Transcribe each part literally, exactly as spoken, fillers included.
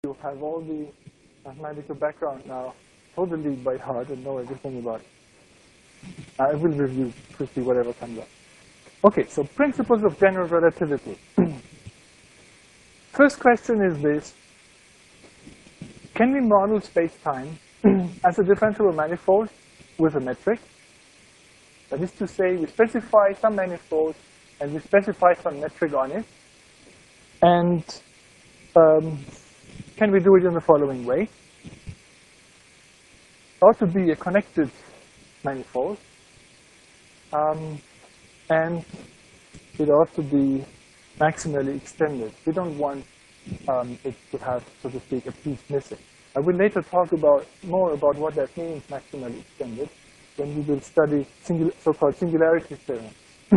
you have all the mathematical background now totally by heart and know everything about it. I will review quickly whatever comes up. Okay, so principles of general relativity. First question is this. Can we model space-time as a differentiable manifold with a metric? That is to say, we specify some manifold and we specify some metric on it. And um, can we do it in the following way? It ought to be a connected manifold. Um, and it ought to be maximally extended. We don't want um, it to have, so to speak, a piece missing. I will later talk about more about what that means, maximally extended, when we will study singul so-called singularity theorems.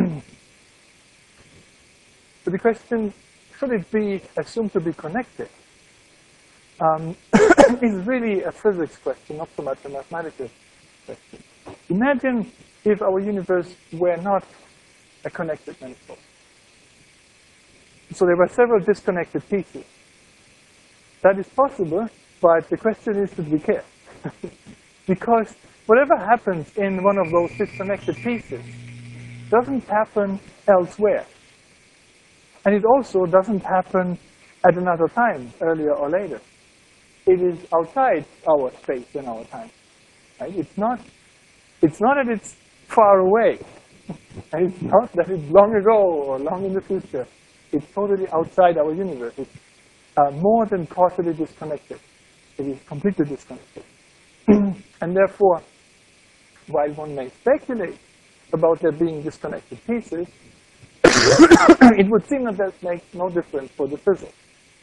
So the question, should it be assumed to be connected, um, is really a physics question, not so much a mathematical question. Imagine if our universe were not a connected manifold. So there were several disconnected pieces. That is possible, but the question is to be careful. Because whatever happens in one of those disconnected pieces doesn't happen elsewhere. And it also doesn't happen at another time, earlier or later. It is outside our space and our time. Right? It's not, it's not that it's far away. It's not that it's long ago or long in the future. It's totally outside our universe. It's uh, more than causally disconnected. It is completely disconnected. And therefore, while one may speculate about there being disconnected pieces, it would seem that that makes no difference for the physics.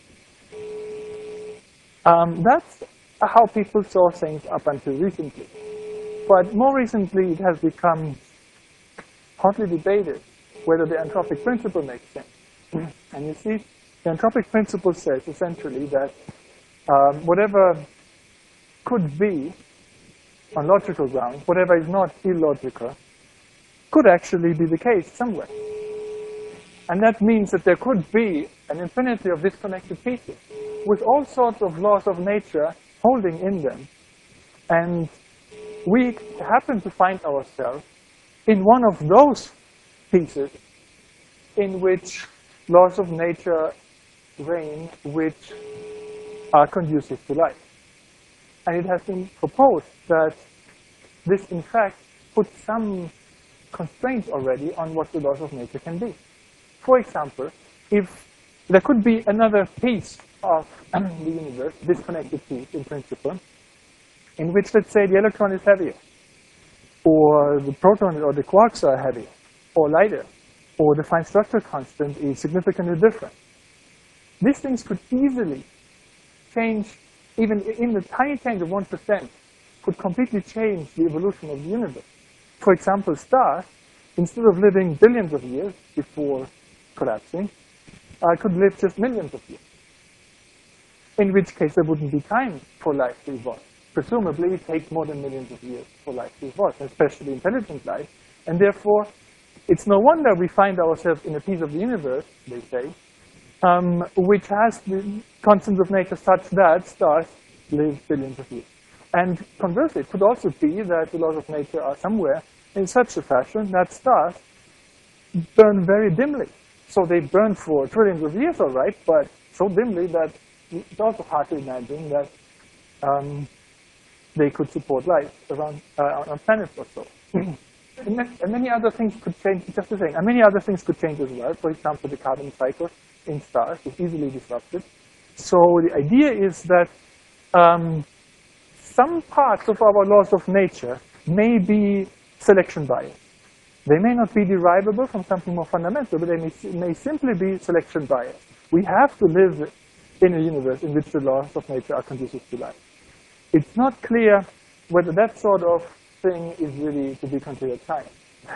Um, that's how people saw things up until recently. But more recently, it has become hotly debated whether the anthropic principle makes sense. And you see, the anthropic principle says essentially that um, whatever could be on logical grounds, whatever is not illogical, could actually be the case somewhere. And that means that there could be an infinity of disconnected pieces with all sorts of laws of nature holding in them. And we happen to find ourselves in one of those pieces in which laws of nature reign which are conducive to life. And it has been proposed that this, in fact, puts some constraints already on what the laws of nature can be. For example, if there could be another piece of the universe, disconnected piece in principle, in which, let's say, the electron is heavier, or the proton or the quarks are heavier, or lighter, or the fine structure constant is significantly different. These things could easily change, even in the tiny change of one percent, could completely change the evolution of the universe. For example, stars, instead of living billions of years before collapsing, uh, could live just millions of years. In which case, there wouldn't be time for life to evolve. Presumably, it takes more than millions of years for life to evolve, especially intelligent life. And therefore, it's no wonder we find ourselves in a piece of the universe, they say, um, which has the constants of nature such that stars live billions of years. And conversely, it could also be that the laws of nature are somewhere in such a fashion that stars burn very dimly. So they burn for trillions of years, all right, but so dimly that it's also hard to imagine that um, they could support life around uh, on planets or so. And, and many other things could change, just the same. And many other things could change as well. For example, the carbon cycle in stars is easily disrupted. So the idea is that um, some parts of our laws of nature may be selection bias. They may not be derivable from something more fundamental, but they may, may simply be selection bias. We have to live in a universe in which the laws of nature are conducive to life. It's not clear whether that sort of thing is really to be considered science.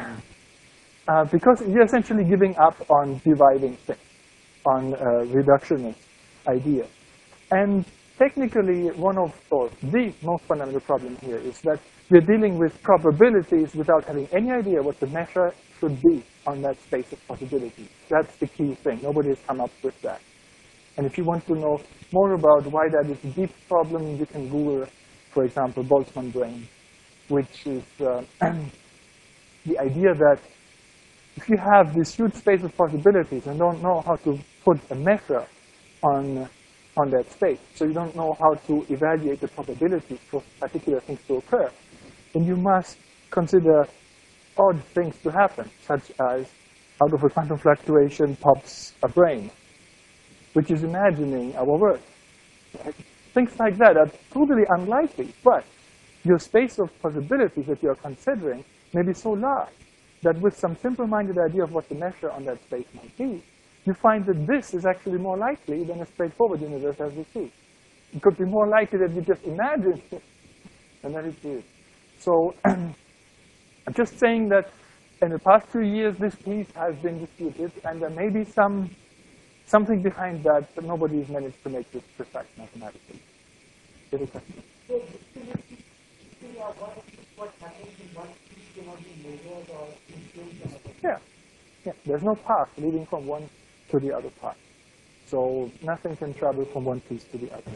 Uh, because you're essentially giving up on dividing things, on uh, reductionist ideas. And technically, one of, or the most fundamental problem here is that we're dealing with probabilities without having any idea what the measure should be on that space of possibilities. That's the key thing. Nobody has come up with that. And if you want to know more about why that is a deep problem, you can Google, for example, Boltzmann brane, which is uh, the idea that if you have this huge space of possibilities and don't know how to put a measure on, on that space, so you don't know how to evaluate the probability for particular things to occur, then you must consider odd things to happen, such as out of a quantum fluctuation pops a brane, which is imagining our world. Right? Things like that are totally unlikely, but your space of possibilities that you're considering may be so large that with some simple-minded idea of what the measure on that space might be, you find that this is actually more likely than a straightforward universe as we see. It could be more likely that you just imagine it than that it is. So I'm just saying that in the past few years, this piece has been disputed, and there may be some something behind that, but nobody has managed to make this precise mathematically. Is a question? Yeah. Yeah. There's no path leading from one to the other path. So nothing can travel from one piece to the other.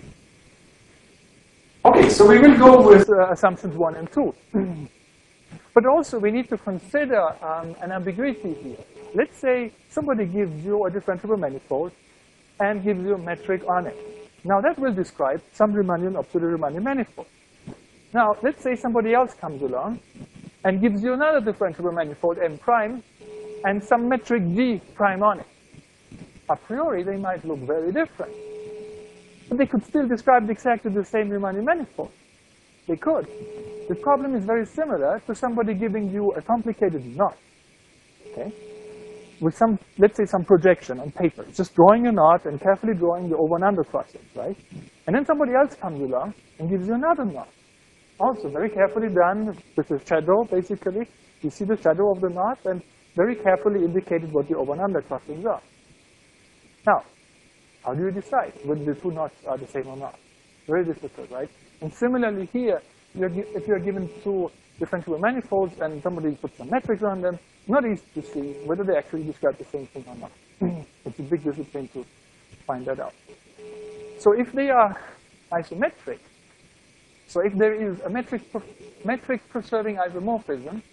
Okay, so we will go with uh, assumptions one and two. But also, we need to consider um, an ambiguity here. Let's say somebody gives you a differentiable manifold and gives you a metric on it. Now, that will describe some Riemannian up to the Riemannian manifold. Now, let's say somebody else comes along and gives you another differentiable manifold M prime and some metric G prime on it. A priori, they might look very different. But they could still describe exactly the same Riemannian manifold. They could. The problem is very similar to somebody giving you a complicated knot, okay, with some, let's say, some projection on paper. It's just drawing a knot and carefully drawing the over and under crossings, right? And then somebody else comes along and gives you another knot. Also very carefully done with a shadow, basically. You see the shadow of the knot and very carefully indicated what the over and under crossings are. Now, how do you decide whether the two knots are the same or not? Very difficult, right? And similarly here, you're, if you're given two differentiable manifolds and somebody puts some metrics on them, not easy to see whether they actually describe the same thing or not. It's a big discipline to find that out. So if they are isometric, so if there is a metric, metric preserving isomorphism,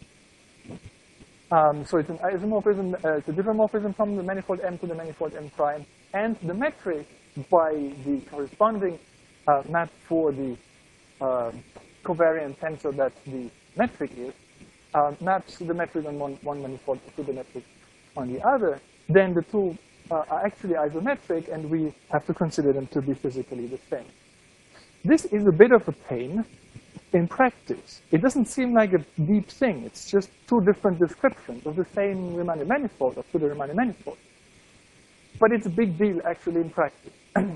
um, so it's an isomorphism, uh, it's a diffeomorphism from the manifold M to the manifold M prime, and the metric by the corresponding uh, map for the uh, covariant tensor that the metric is, uh, maps the metric on one, one manifold to the metric on the other, then the two uh, are actually isometric, and we have to consider them to be physically the same. This is a bit of a pain in practice. It doesn't seem like a deep thing. It's just two different descriptions of the same Riemannian manifold, of the Riemannian manifold. But it's a big deal, actually, in practice.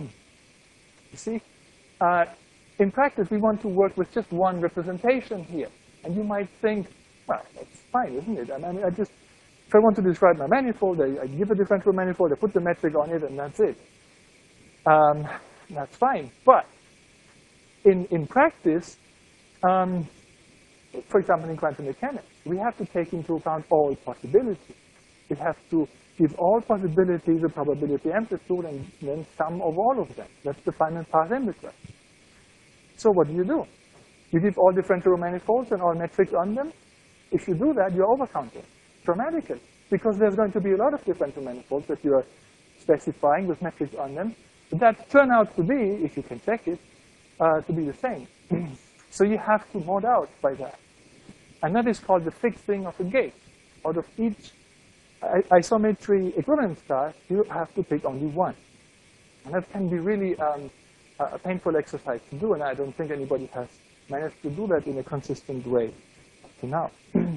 You see? Uh, in practice, we want to work with just one representation here. And you might think, well, that's fine, isn't it? I mean, I just, if I want to describe my manifold, I, I give a differential manifold, I put the metric on it, and that's it. Um, that's fine. But in, in practice, um, for example, in quantum mechanics, we have to take into account all possibilities. We have to give all possibilities a probability amplitude and then sum of all of them. That's the finite path integral. So what do you do? You give all differential manifolds and all metrics on them. If you do that, you're overcounting dramatically, because there's going to be a lot of differential manifolds that you are specifying with metrics on them that turn out to be, if you can check it, uh, to be the same. So you have to mod out by that. And that is called the fixing of a gate. Out of each isometry equivalence class, you have to pick only one. And that can be really um, a painful exercise to do, and I don't think anybody has managed to do that in a consistent way up to now.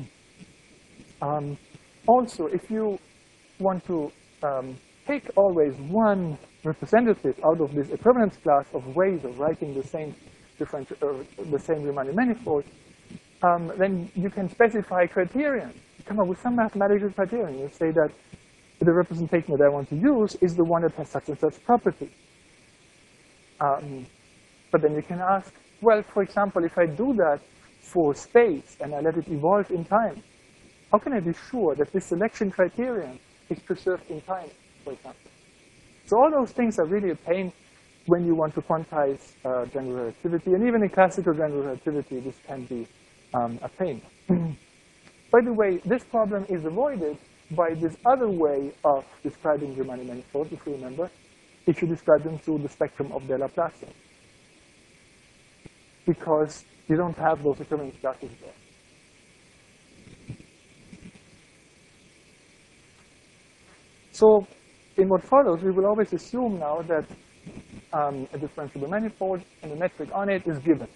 um, also, if you want to um, pick always one representative out of this equivalence class of ways of writing the same different, uh, the same Riemannian manifold, um, then you can specify criterion. Come up with some mathematical criterion. You say that the representation that I want to use is the one that has such and such property. Um, but then you can ask, well, for example, if I do that for space and I let it evolve in time, how can I be sure that this selection criterion is preserved in time, for example? So all those things are really a pain when you want to quantize uh, general relativity. And even in classical general relativity, this can be um, a pain. By the way, this problem is avoided by this other way of describing Riemann manifolds, if you remember, if you describe them through the spectrum of their Laplacian. Because you don't have those equivalence classes there. So in what follows, we will always assume now that um, a differentiable manifold and the metric on it is given.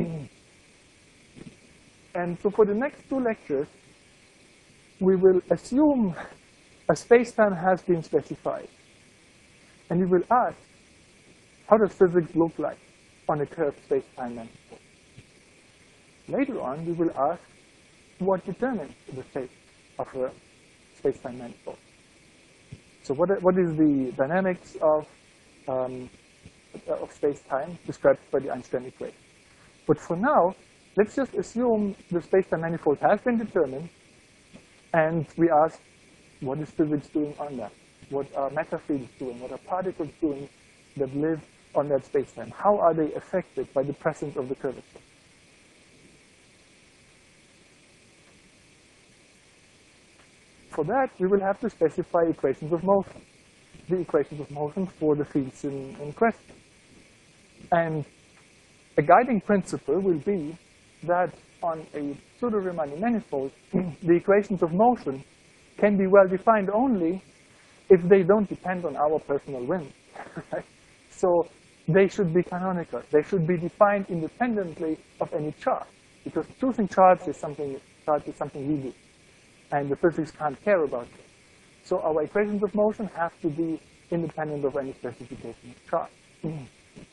And so for the next two lectures, we will assume a space-time has been specified. And we will ask, how does physics look like on a curved space-time manifold? Later on, we will ask, what determines the state of a space-time manifold? So what, what is the dynamics of, um, of space-time described by the Einstein equation? But for now, let's just assume the space-time manifold has been determined, and we ask, what is physics doing on that? What are matter fields doing? What are particles doing that live on that space-time? How are they affected by the presence of the curvature? For that, we will have to specify equations of motion, the equations of motion for the fields in, in question. And a guiding principle will be that on a pseudo-Riemannian manifold, the equations of motion can be well defined only if they don't depend on our personal whim. Right? So they should be canonical. They should be defined independently of any chart, because choosing charts is something, charts is something we do, and the physics can't care about it. So our equations of motion have to be independent of any specification of chart. Mm.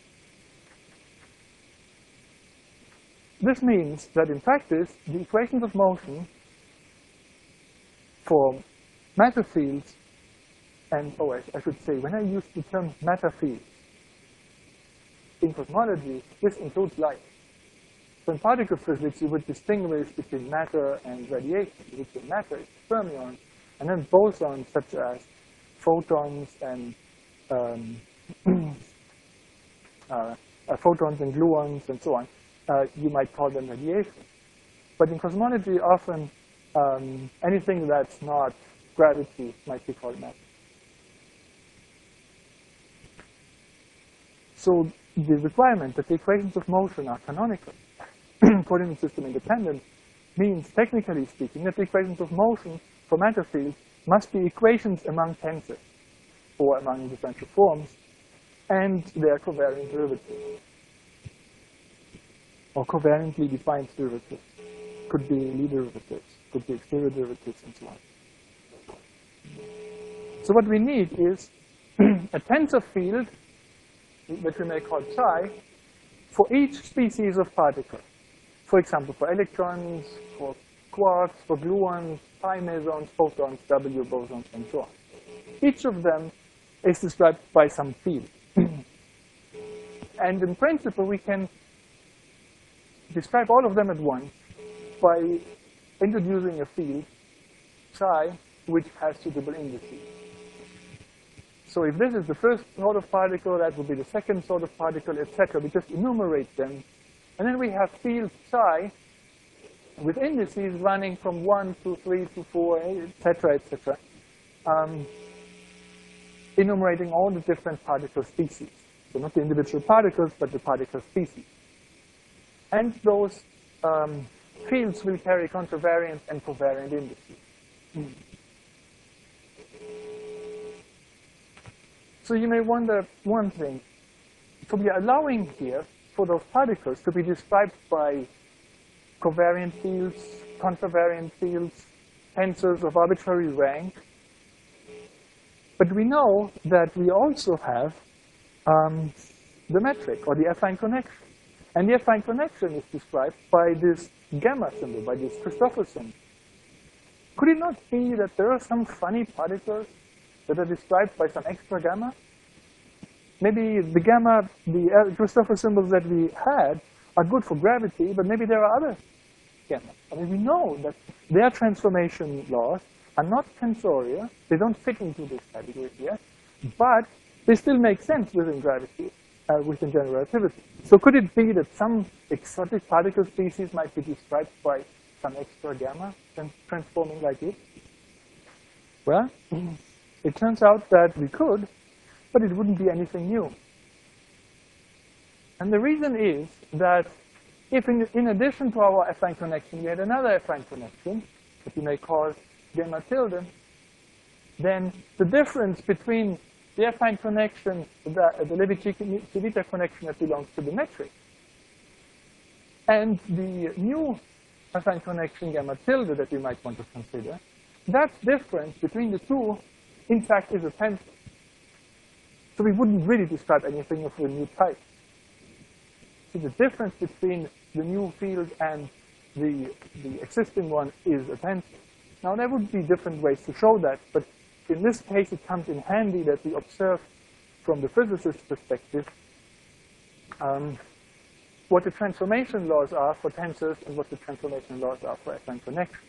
This means that in practice, the equations of motion for matter fields, and oh, I, I should say, when I use the term matter fields in cosmology, this includes light. So in particle physics, you would distinguish between matter and radiation. You would say matter is fermions, and then bosons such as photons and um, uh, uh, photons and gluons and so on. Uh, you might call them radiation. But in cosmology, often um, anything that's not gravity might be called matter. So the requirement that the equations of motion are canonical, coordinate system independent, means, technically speaking, that the equations of motion for matter fields must be equations among tensors, or among differential forms, and their covariant derivatives, or covariantly defined derivatives. Could be Lie derivatives, could be exterior derivatives, and so on. So what we need is a tensor field, which we may call psi, for each species of particle. For example, for electrons, for quarks, for gluons, pi mesons, photons, W bosons, and so on. Each of them is described by some field. And in principle, we can describe all of them at once by introducing a field, psi, which has suitable indices. So if this is the first sort of particle, that will be the second sort of particle, et cetera. We just enumerate them. And then we have field psi with indices running from one to three to four, et cetera, et cetera, um, enumerating all the different particle species. So not the individual particles, but the particle species. And those um, fields will carry contravariant and covariant indices. Mm. So you may wonder one thing. So we are allowing here for those particles to be described by covariant fields, contravariant fields, tensors of arbitrary rank. But we know that we also have um, the metric, or the affine connection. And the affine connection is described by this gamma symbol, by this Christoffel symbol. Could it not be that there are some funny particles that are described by some extra gamma? Maybe the gamma, the Christoffel symbols that we had are good for gravity, but maybe there are other gamma. I mean, we know that their transformation laws are not tensorial. They don't fit into this category here. But they still make sense within gravity, uh, within general relativity. So could it be that some exotic particle species might be described by some extra gamma and transforming like it? Well, it turns out that we could, but it wouldn't be anything new. And the reason is that if in, in addition to our affine connection, we had another affine connection that we may call gamma tilde, then the difference between the affine connection, the, the Levi-Civita connection that belongs to the metric, and the new affine connection gamma tilde that we might want to consider, that difference between the two, in fact, is a tensor. So we wouldn't really describe anything of a new type. So the difference between the new field and the, the existing one is a tensor. Now, there would be different ways to show that, but in this case, it comes in handy that we observe from the physicist's perspective um, what the transformation laws are for tensors and what the transformation laws are for affine connection.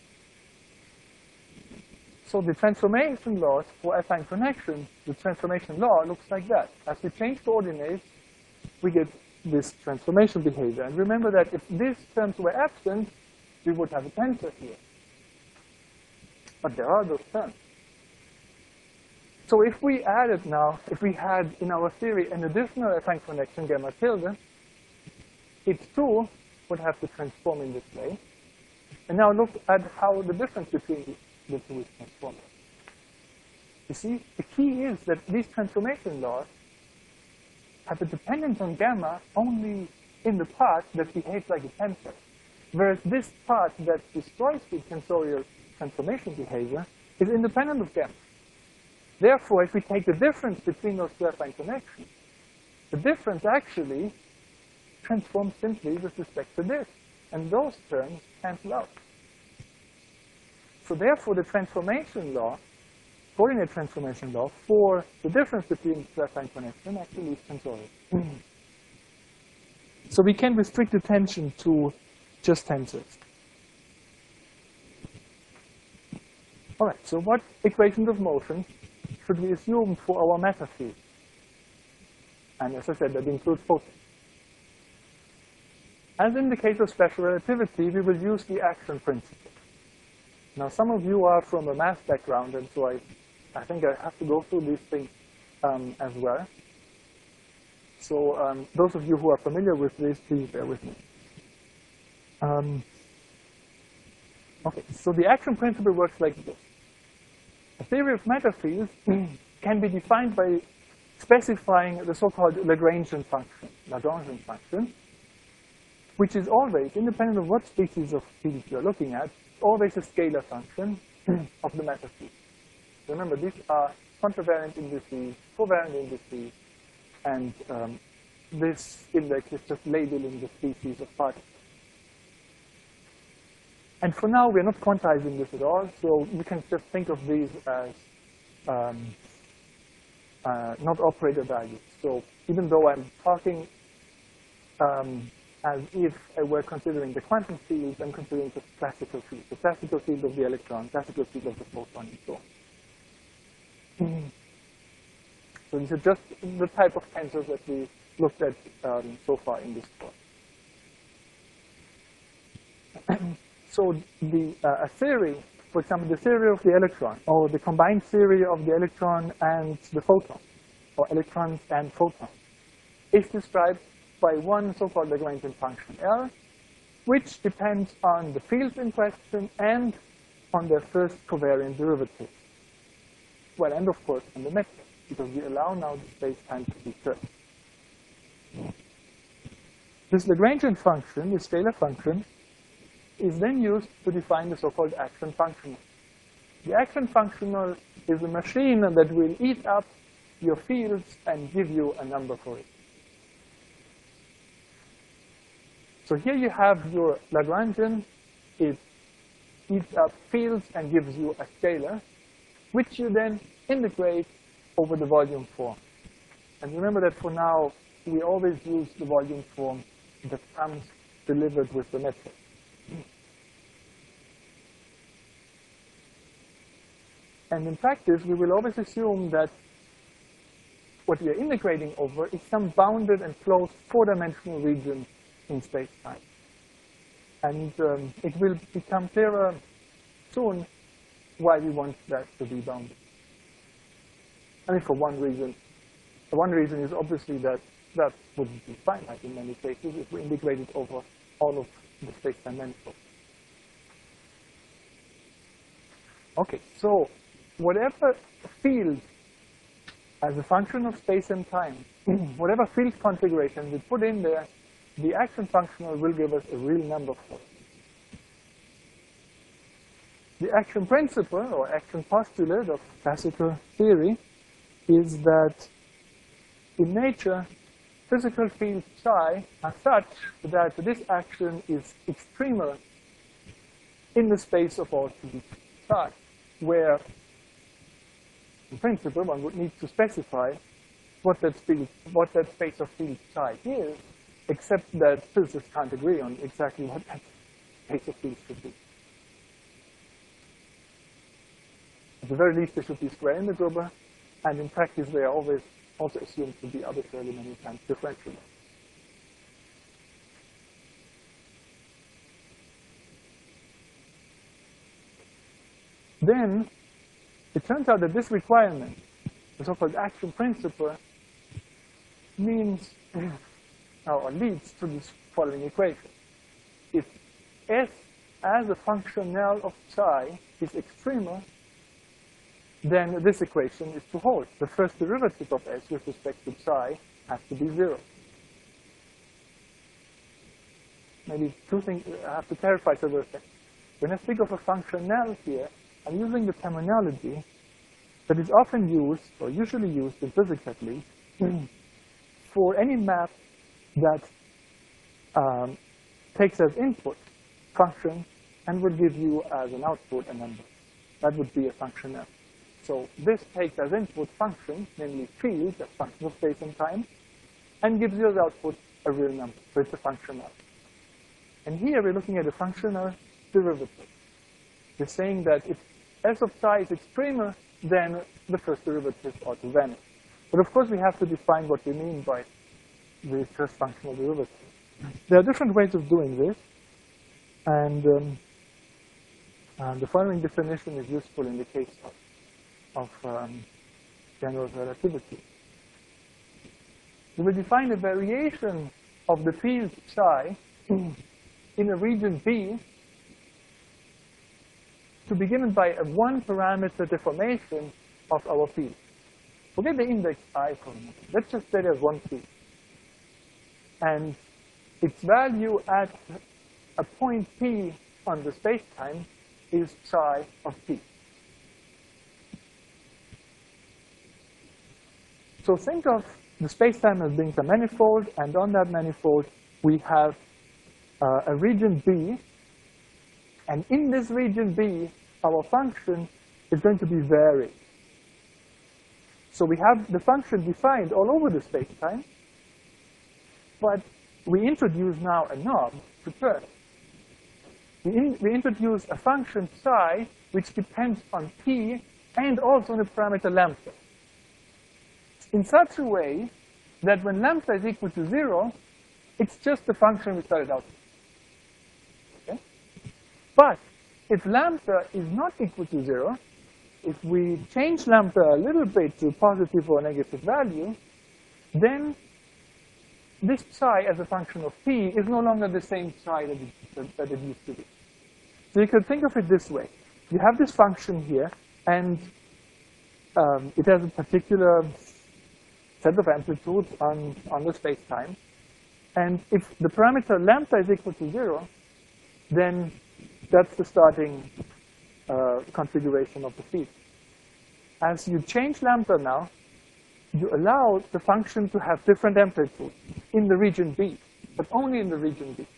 So the transformation laws for affine connection, the transformation law looks like that. As we change coordinates, we get this transformation behavior. And remember that if these terms were absent, we would have a tensor here. But there are those terms. So if we added now, if we had in our theory an additional affine connection gamma tilde, it too would have to transform in this way. And now look at how the difference between the two is transformed. You see, the key is that these transformation laws have a dependence on gamma only in the part that behaves like a tensor. Whereas this part that destroys the tensorial transformation behavior is independent of gamma. Therefore, if we take the difference between those two affine connections, the difference actually transforms simply with respect to this. And those terms cancel out. So therefore, the transformation law, coordinate transformation law, for the difference between two affine connections actually is tensorial. Mm. So we can restrict attention to just tensors. All right, so what equations of motion should we assume for our matter field? And as I said, that includes photons. As in the case of special relativity, we will use the action principle. Now, some of you are from a math background, and so I, I think I have to go through these things um, as well. So um, those of you who are familiar with this, please bear with me. Um, okay, so the action principle works like this. A theory of matter fields can be defined by specifying the so-called Lagrangian function, Lagrangian function, which is always, independent of what species of field you're looking at, always a scalar function of the matter field. Remember, these are contravariant indices, covariant indices, and um, this index is just labeling the species of particles. And for now, we're not quantizing this at all, so you can just think of these as um, uh, not operator values. So even though I'm talking um, as if I were considering the quantum fields, I'm considering the classical field, the classical field of the electron, classical field of the photon, and so on. Mm-hmm. So these are just the type of tensors that we looked at um, so far in this course. So the uh, a theory, for example, the theory of the electron, or the combined theory of the electron and the photon, or electrons and photons, is described by one so-called Lagrangian function L, which depends on the fields in question and on their first covariant derivative. Well, and of course on the metric, because we allow now the space-time to be curved. This Lagrangian function, this scalar function, is then used to define the so-called action functional. The action functional is a machine that will eat up your fields and give you a number for it. So here you have your Lagrangian. It eats up fields and gives you a scalar, which you then integrate over the volume form. And remember that for now, we always use the volume form that comes delivered with the metric. And in practice, we will always assume that what we are integrating over is some bounded and closed four-dimensional region in space-time. And um, it will become clearer soon why we want that to be bounded. I mean, for one reason. One reason is obviously that that wouldn't be finite in many cases if we integrate it over all of the space-time manifold. Okay, so whatever field as a function of space and time, whatever field configuration we put in there, the action functional will give us a real number for it. The action principle, or action postulate of classical theory, is that in nature, physical fields psi are such that this action is extremer in the space of all fields psi, where, in principle, one would need to specify what that, field, what that space of field psi is, except that physicists can't agree on exactly what that space of fields should be. At the very least, they should be square integrable, and in practice, they are always also assumed to be arbitrarily many times differentiable. Then, it turns out that this requirement, the so-called action principle, means, or leads to this following equation. If S as a functional of psi is extremer, then this equation is to hold. The first derivative of S with respect to psi has to be zero. Maybe two things I have to clarify several things. When I speak of a functional here, I'm using the terminology that is often used, or usually used in physics at least, for any map that um, takes as input function and will give you as an output a number. That would be a functional. So this takes as input function, namely field, a function of space and time, and gives you as output a real number. So it's a functional. And here we're looking at a functional derivative. We're saying that if S of psi is extremer, then the first derivative ought to vanish. But of course, we have to define what we mean by the first functional derivative. There are different ways of doing this, and um, uh, the following definition is useful in the case of of um, general relativity. We will define a variation of the field psi in a region B to be given by a one-parameter deformation of our field. Forget the index I for a moment. Let's just say there's one field. And its value at a point P on the space-time is psi of P. So think of the space-time as being a manifold, and on that manifold, we have uh, a region B. And in this region B, our function is going to be varied. So we have the function defined all over the space-time, but we introduce now a knob to turn. We, in, we introduce a function psi, which depends on P and also on the parameter lambda, in such a way that when lambda is equal to zero, it's just the function we started out with. Okay? But if lambda is not equal to zero, if we change lambda a little bit to a positive or negative value, then this psi as a function of P is no longer the same psi that it, that it used to be. So you could think of it this way. You have this function here, and um, it has a particular set of amplitudes on, on the space-time. And if the parameter lambda is equal to zero, then that's the starting uh, configuration of the field. As you change lambda now, you allow the function to have different amplitudes in the region B, but only in the region B.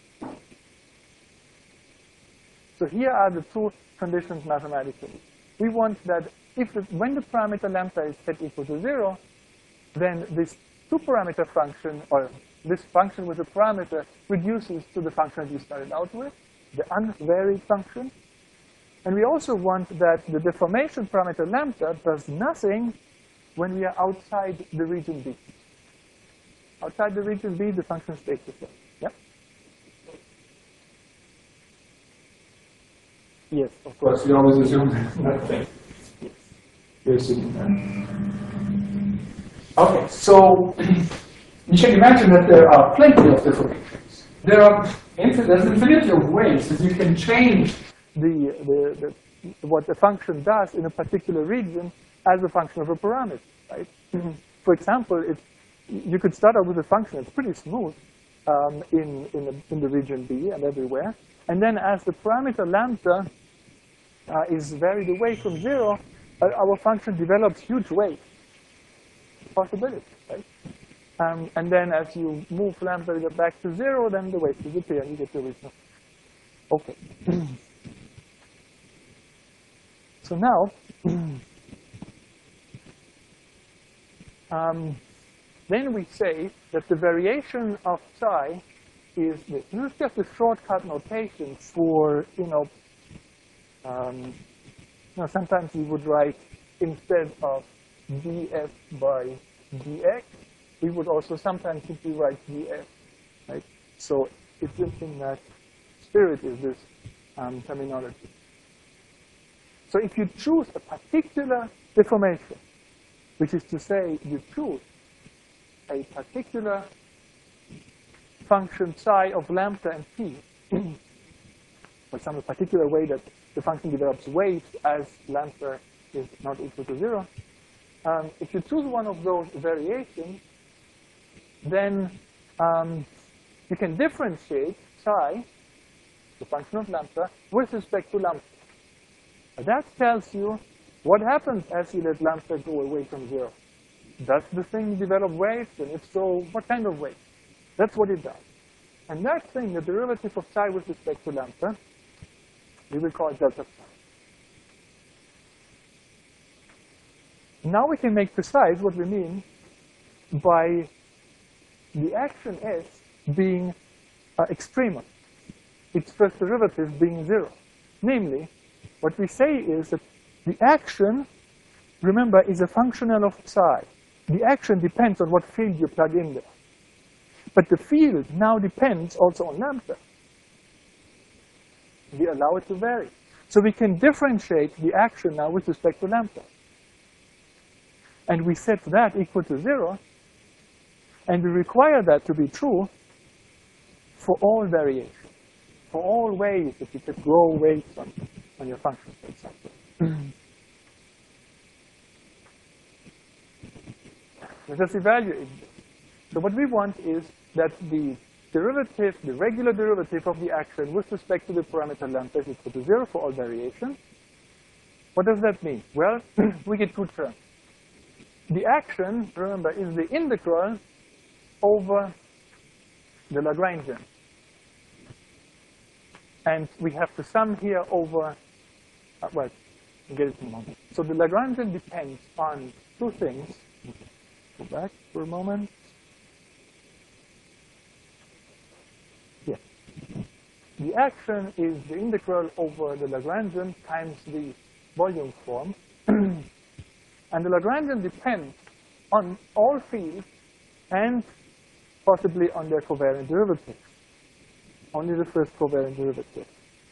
So here are the two conditions mathematically. We want that if the, when the parameter lambda is set equal to zero, then this two-parameter function, or this function with a parameter, reduces to the function that you started out with, the unvaried function. And we also want that the deformation parameter lambda does nothing when we are outside the region B. Outside the region B, the function stays the same. Yep. Yes, of course. But we always assume that thing. Yes. You're assuming that. Okay, so you should imagine that there are plenty of deformations. There are there's infinity of ways that you can change the, the, the what the function does in a particular region as a function of a parameter, right? For example, if you could start out with a function that's pretty smooth um, in, in, the, in the region B and everywhere, and then as the parameter lambda uh, is varied away from zero, uh, our function develops huge waves. Possibility, right? Um, and then as you move lambda back to zero, then the waves disappear and you get the original. Okay. So now, um, then we say that the variation of psi is this. This is just a shortcut notation for, you know, um, you know, sometimes we would write instead of df by dx, we would also sometimes simply write df, right? So it's in that spirit is this um, terminology. So if you choose a particular deformation, which is to say you choose a particular function psi of lambda and p, for example, a particular way that the function develops waves as lambda is not equal to zero, um, if you choose one of those variations, then um, you can differentiate psi, the function of lambda, with respect to lambda. And that tells you what happens as you let lambda go away from zero. Does the thing develop waves? And if so, what kind of waves? That's what it does. And that thing, the derivative of psi with respect to lambda, we will call delta psi. Now we can make precise what we mean by the action S being uh, extremum, its first derivative being zero. Namely, what we say is that the action, remember, is a functional of psi. The action depends on what field you plug in there. But the field now depends also on lambda. We allow it to vary. So we can differentiate the action now with respect to lambda. And we set that equal to zero. And we require that to be true for all variations, for all ways that you could grow weights on, on your function, for example. Let us evaluate this. So what we want is that the derivative, the regular derivative of the action with respect to the parameter lambda is equal to zero for all variations. What does that mean? Well, we get two terms. The action, remember, is the integral over the Lagrangian. And we have to sum here over, uh, well, we'll get it in a moment. So the Lagrangian depends on two things. Go back for a moment. Yeah. The action is the integral over the Lagrangian times the volume form. And the Lagrangian depends on all fields and possibly on their covariant derivatives. Only the first covariant derivative.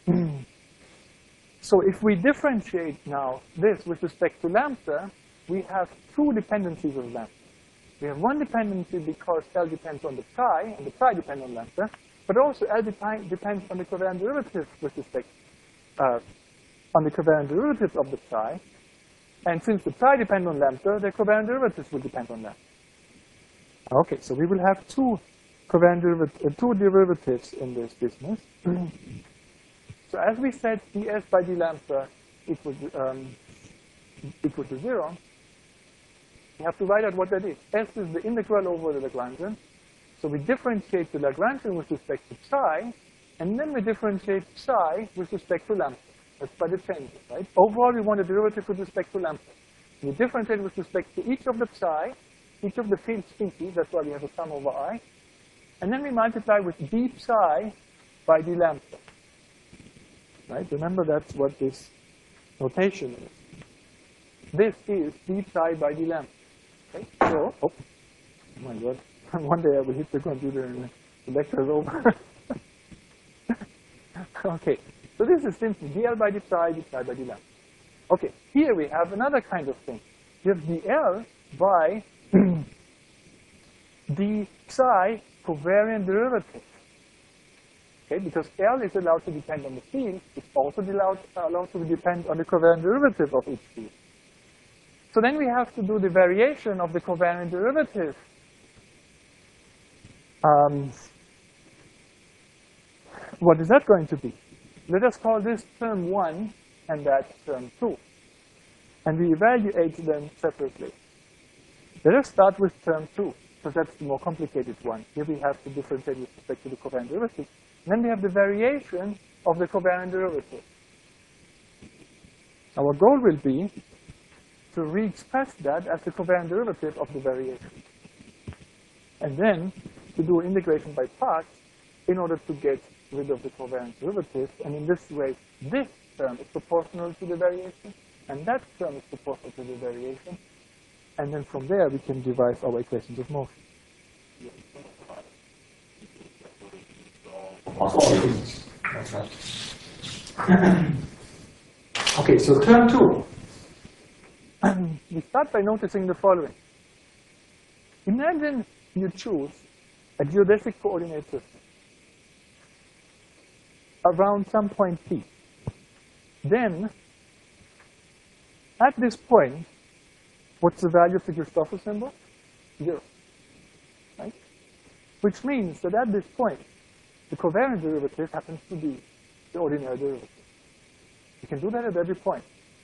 So if we differentiate now this with respect to lambda, we have two dependencies of lambda. We have one dependency because L depends on the psi, and the psi depends on lambda, but also L depends on the covariant derivative with respect uh, on the covariant derivatives of the psi. And since the psi depend on lambda, the covariant derivatives will depend on lambda. Okay, so we will have two covariant derivative, uh, two derivatives in this business. So as we said, ds by d lambda equals um, equal to zero, we have to write out what that is. S is the integral over the Lagrangian. So we differentiate the Lagrangian with respect to psi, and then we differentiate psi with respect to lambda. That's by the changes, right? Overall, we want a derivative with respect to lambda. We differentiate with respect to each of the psi, each of the field species. That's why we have a sum over I. And then we multiply with d psi by d lambda. Right? Remember, that's what this notation is. This is d psi by d lambda. Okay, so, oh, oh my God, one day I will hit the computer and the lecture is over. Okay, so this is simply dl by d psi, d psi by d lambda. Okay, here we have another kind of thing. We have dl by d psi covariant derivative. Okay, because L is allowed to depend on the field, it's also allowed, allowed to depend on the covariant derivative of each field. So then we have to do the variation of the covariant derivative. Um, what is that going to be? Let us call this term one and that term two. And we evaluate them separately. Let us start with term two, because that's the more complicated one. Here we have to differentiate with respect to the covariant derivative. And then we have the variation of the covariant derivative. Our goal will be to re-express that as the covariant derivative of the variation. And then to do integration by parts in order to get rid of the covariant derivative. And in this way, this term is proportional to the variation, and that term is proportional to the variation. And then from there, we can devise our equations of motion. That's right. Okay, so term two. We start by noticing the following. Imagine you choose a geodesic coordinate system around some point P. Then, at this point, what's the value of the Christoffel symbol? Zero. Right? Which means that at this point, the covariant derivative happens to be the ordinary derivative. You can do that at every point.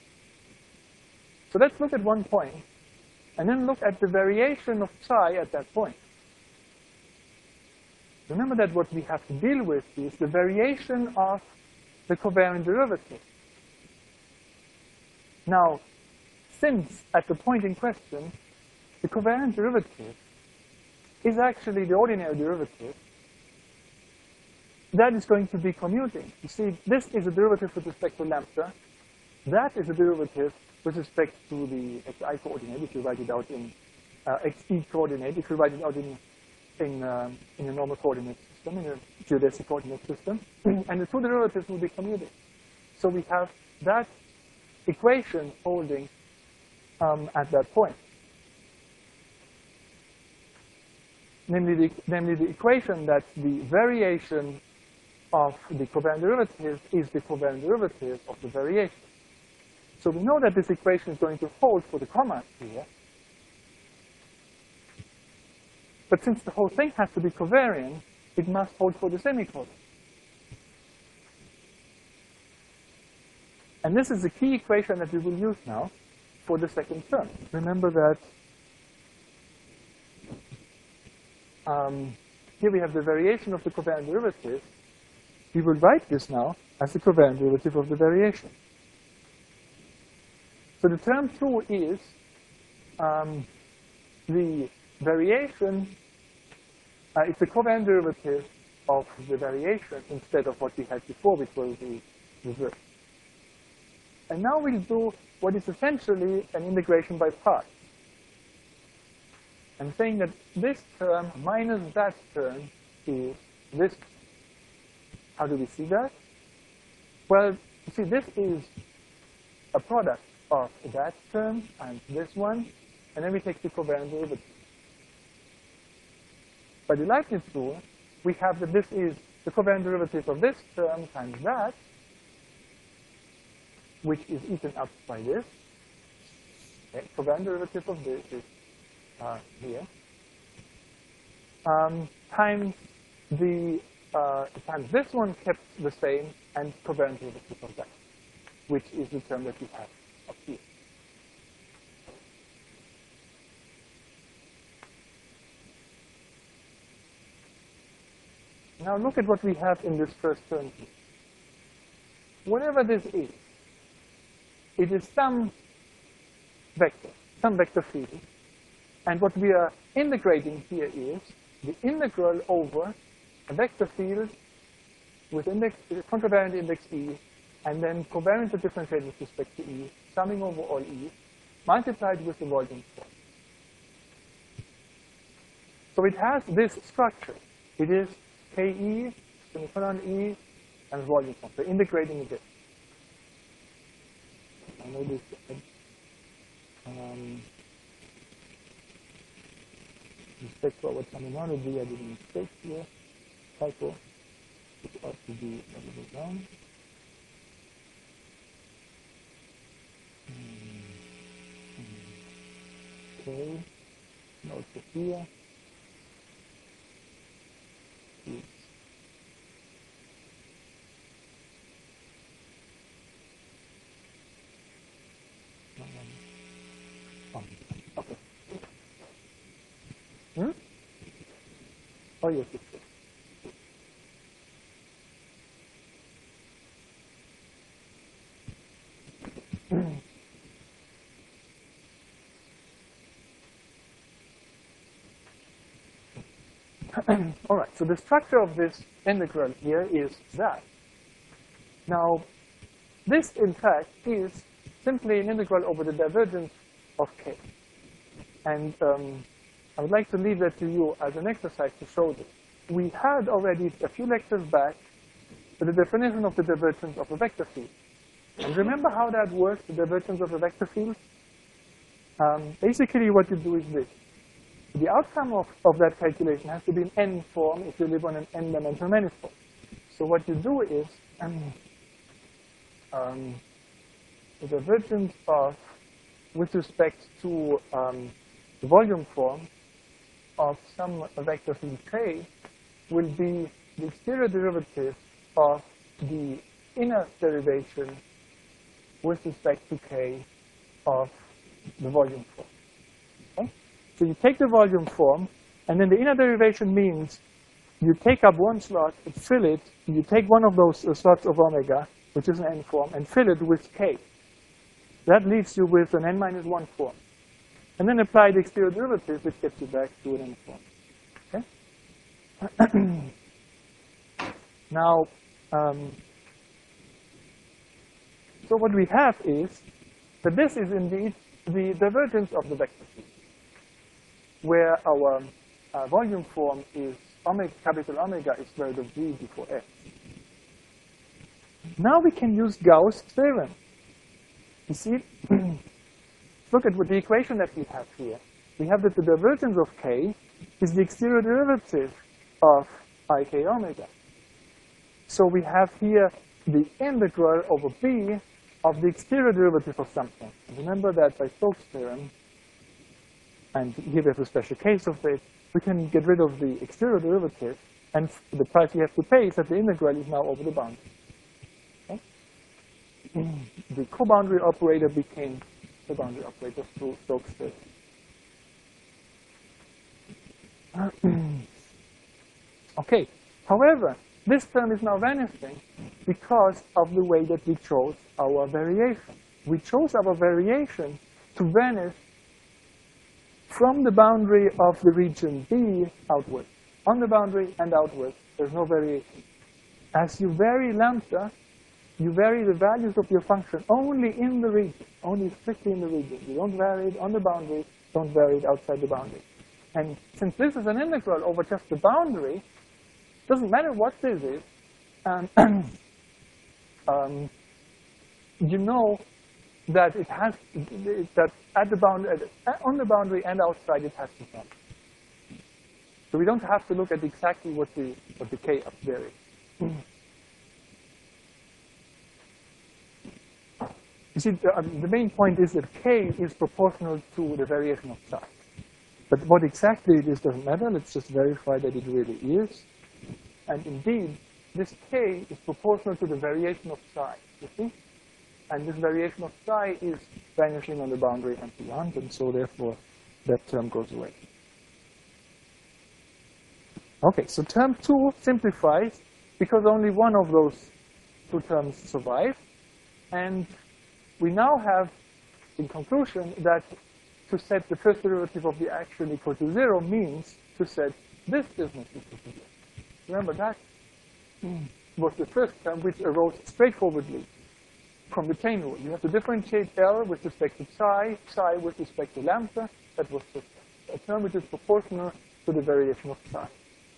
So let's look at one point, and then look at the variation of psi at that point. Remember that what we have to deal with is the variation of the covariant derivative. Now, since at the point in question, the covariant derivative is actually the ordinary derivative, that is going to be commuting. You see, this is a derivative with respect to lambda. That is a derivative with respect to the xi coordinate, if you write it out in uh, xe coordinate, if you write it out in in, um, in a normal coordinate system, in a geodesic coordinate system, and the two derivatives will be commuting. So we have that equation holding um, at that point. Namely the, namely the equation that the variation of the covariant derivative is the covariant derivative of the variation. So we know that this equation is going to hold for the commas here. But since the whole thing has to be covariant, it must hold for the semicolon. And this is the key equation that we will use now for the second term. Remember that um, here we have the variation of the covariant derivative. We will write this now as the covariant derivative of the variation. So the term two is um, the variation, uh, it's the covariant derivative of the variation instead of what we had before, which was the reverse. And now we'll do what is essentially an integration by parts. I'm saying that this term minus that term is this. How do we see that? Well, you see, this is a product of that term and this one, and then we take the covariant derivative. By the Leibniz rule, we have that this is the covariant derivative of this term times that, which is eaten up by this. Okay, covariant derivative of this is uh, here, um, times the uh, times this one kept the same, and covariant derivative of that, which is the term that we have up here. Now look at what we have in this first term here. Whatever this is, it is some vector, some vector field. And what we are integrating here is the integral over a vector field with index, contravariant index E, and then covariance differentiated with respect to E, summing over all E, multiplied with the volume force. So it has this structure. It is Ke, semicolon E, and volume form. So integrating it. I know this. Um, respect to our terminology, I did a mistake here. Typo. It ought to be a little down. Okay. Note here. Oops. Oh, okay. Hmm? Oh, yes, it's good. All right, so the structure of this integral here is that. Now, this, in fact, is simply an integral over the divergence of K. And um, I would like to leave that to you as an exercise to show this. We had already, a few lectures back, the definition of the divergence of a vector field. And remember how that works, the divergence of a vector field? Um, basically, what you do is this. The outcome of, of that calculation has to be an n form if you live on an n-dimensional manifold. So what you do is um, um, the divergence of, with respect to um, the volume form of some vector field K will be the exterior derivative of the inner derivation with respect to K of the volume form. Okay? So you take the volume form, and then the inner derivation means you take up one slot, fill it, you take one of those uh, slots of omega, which is an n form, and fill it with K. That leaves you with an n minus one form. And then apply the exterior derivative, which gets you back to an n form. Okay? Now, um, so what we have is that this is indeed the divergence of the vector field, where our uh, volume form is omega, capital omega is square root of g before x. Now we can use Gauss' theorem. You see, look at what the equation that we have here. We have that the divergence of k is the exterior derivative of ik omega. So we have here the integral over b of the exterior derivative of something. Remember that by Stokes' theorem, and here there's a special case of it, we can get rid of the exterior derivative, and the price we have to pay is that the integral is now over the boundary. Okay? The co-boundary operator became the boundary operator through Stokes' theorem. Okay, however, this term is now vanishing because of the way that we chose our variation. We chose our variation to vanish from the boundary of the region B outward. On the boundary and outward, there's no variation. As you vary lambda, you vary the values of your function only in the region, only strictly in the region. You don't vary it on the boundary, don't vary it outside the boundary. And since this is an integral over just the boundary, it doesn't matter what this is, um, um, you know that it has that at the boundary, on the boundary and outside, it has to vary. So we don't have to look at exactly what the what the k up there is. You see, the, um, the main point is that k is proportional to the variation of size. But what exactly it is doesn't matter. Let's just verify that it really is. And indeed, this k is proportional to the variation of psi, you see? And this variation of psi is vanishing on the boundary and beyond, and so therefore that term goes away. Okay, so term two simplifies because only one of those two terms survive. And we now have, in conclusion, that to set the first derivative of the action equal to zero means to set this business equal to zero. Remember that was the first term which arose straightforwardly from the chain rule. You have to differentiate L with respect to psi, psi with respect to lambda. That was just a term which is proportional to the variation of psi.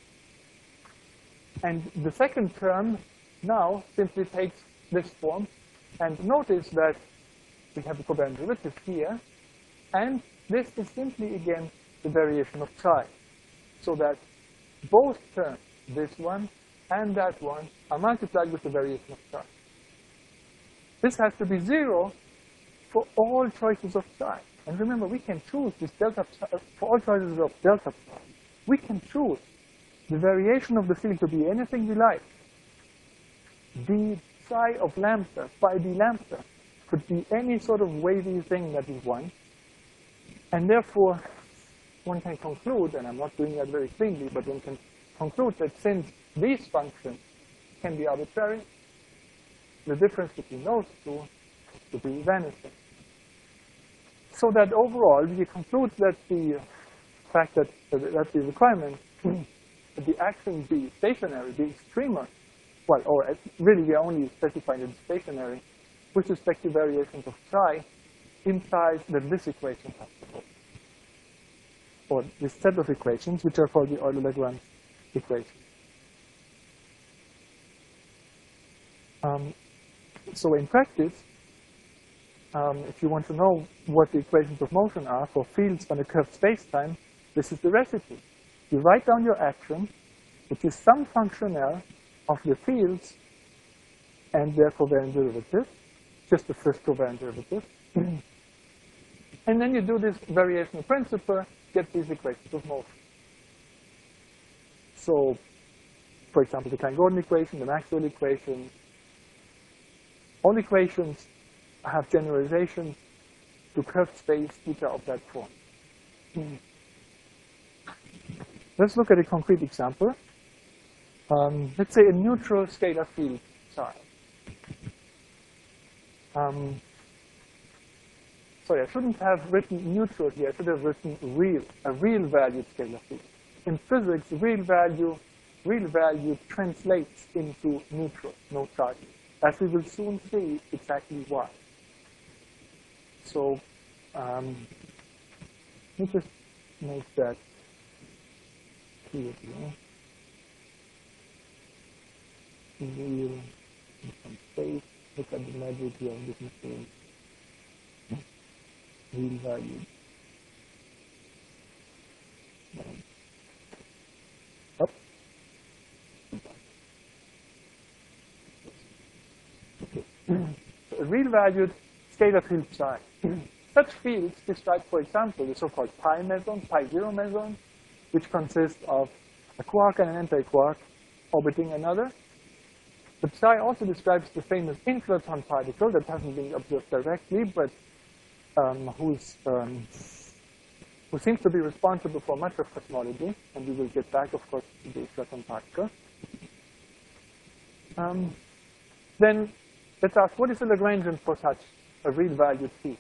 And the second term now simply takes this form. And notice that we have the covariant derivative here. And this is simply, again, the variation of psi. So that both terms, this one and that one, are multiplied with the variation of psi. This has to be zero for all choices of psi. And remember, we can choose this delta psi, for all choices of delta psi. We can choose the variation of the field to be anything we like. D psi of lambda, phi d lambda, could be any sort of wavy thing that we want. And therefore, one can conclude, and I'm not doing that very cleanly, but one can conclude that since these functions can be arbitrary, the difference between those two will be vanishing. So that overall, we conclude that the fact that, that the requirement that the action be stationary, be extremer, well, or really we are only specifying it stationary, with respect to variations of psi, implies that this equation has to hold. Or this set of equations, which are called the Euler-Lagrange equations. Um, so in practice, um, if you want to know what the equations of motion are for fields on a curved spacetime, this is the recipe. You write down your action, which is some functional of the fields and their covariant derivative, just the first covariant derivative. And then you do this variational principle, get these equations of motion. So, for example, the Klein-Gordon equation, the Maxwell equation, all equations have generalizations to curved space which are of that form. Let's look at a concrete example. Um, let's say a neutral scalar field psi. Um, sorry, I shouldn't have written neutral here. I should have written real, a real valued scalar field. In physics, real value, real value translates into neutral, no charge. As we will soon see exactly why. So, um, let me just make that clear here. Real in some space. Look at the magic here in this machine. Real value. Up. Okay. So a real valued scalar field psi. Such fields describe, for example, the so-called pi meson, pi zero meson, which consists of a quark and an anti-quark orbiting another. But psi also describes the famous inflaton particle that hasn't been observed directly, but um, who's, um, who seems to be responsible for much of cosmology, and we will get back, of course, to the inflaton particle. Um, then let's ask, what is the Lagrangian for such a real-valued field?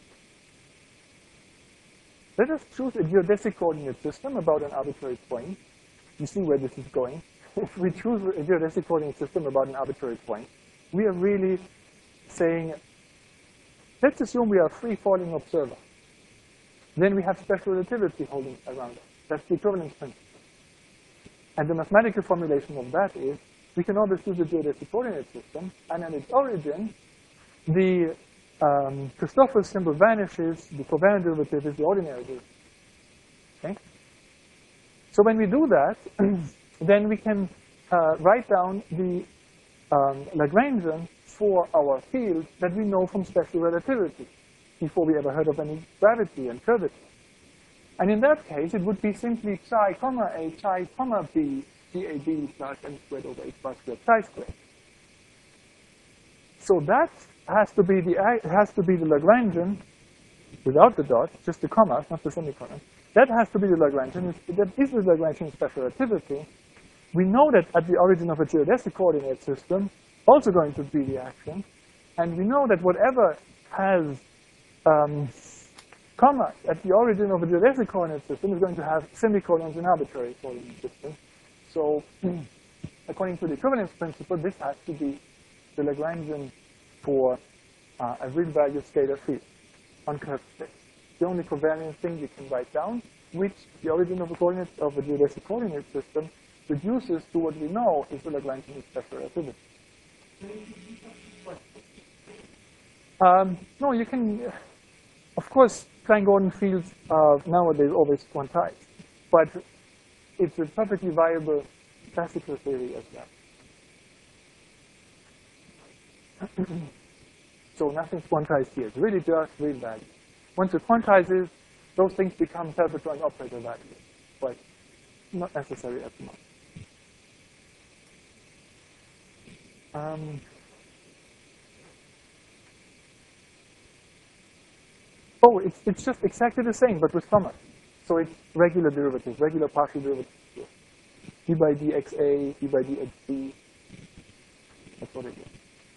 Let us choose a geodesic coordinate system about an arbitrary point. You see where this is going. If we choose a geodesic coordinate system about an arbitrary point, we are really saying, let's assume we are a free-falling observer. Then we have special relativity holding around us. That's the equivalence principle. And the mathematical formulation of that is, we can always use a geodesic coordinate system, and at its origin, the um, Christoffel symbol vanishes, the covariant derivative is the ordinary derivative. Okay? So when we do that, then we can uh, write down the um, Lagrangian for our field that we know from special relativity, before we ever heard of any gravity and curvature. And in that case, it would be simply psi comma a psi comma b, G A B plus m squared over h bar squared psi squared. So that has to be the has to be the Lagrangian without the dot, just the comma, not the semicolon. That has to be the Lagrangian. That is the Lagrangian special relativity. We know that at the origin of a geodesic coordinate system, also going to be the action, and we know that whatever has um, commas at the origin of a geodesic coordinate system is going to have semicolons in arbitrary coordinate systems. So, according to the equivalence principle, this has to be the Lagrangian for uh, a real-valued scalar field on curved space. The only covariant thing you can write down which the origin of a coordinate of a geodesic coordinate system reduces to what we know is the Lagrangian special relativity. Um, no, you can, of course, Klein-Gordon fields are nowadays always quantized, but it's a perfectly viable classical theory as well. So nothing's quantized here. It's really just real value. Once it quantizes, those things become self-adjoint operator values, but not necessary at the moment. Um, oh, it's, it's just exactly the same, but with commas. So it's regular derivatives, regular partial derivatives. d by dxa, d by dxc. That's what it is.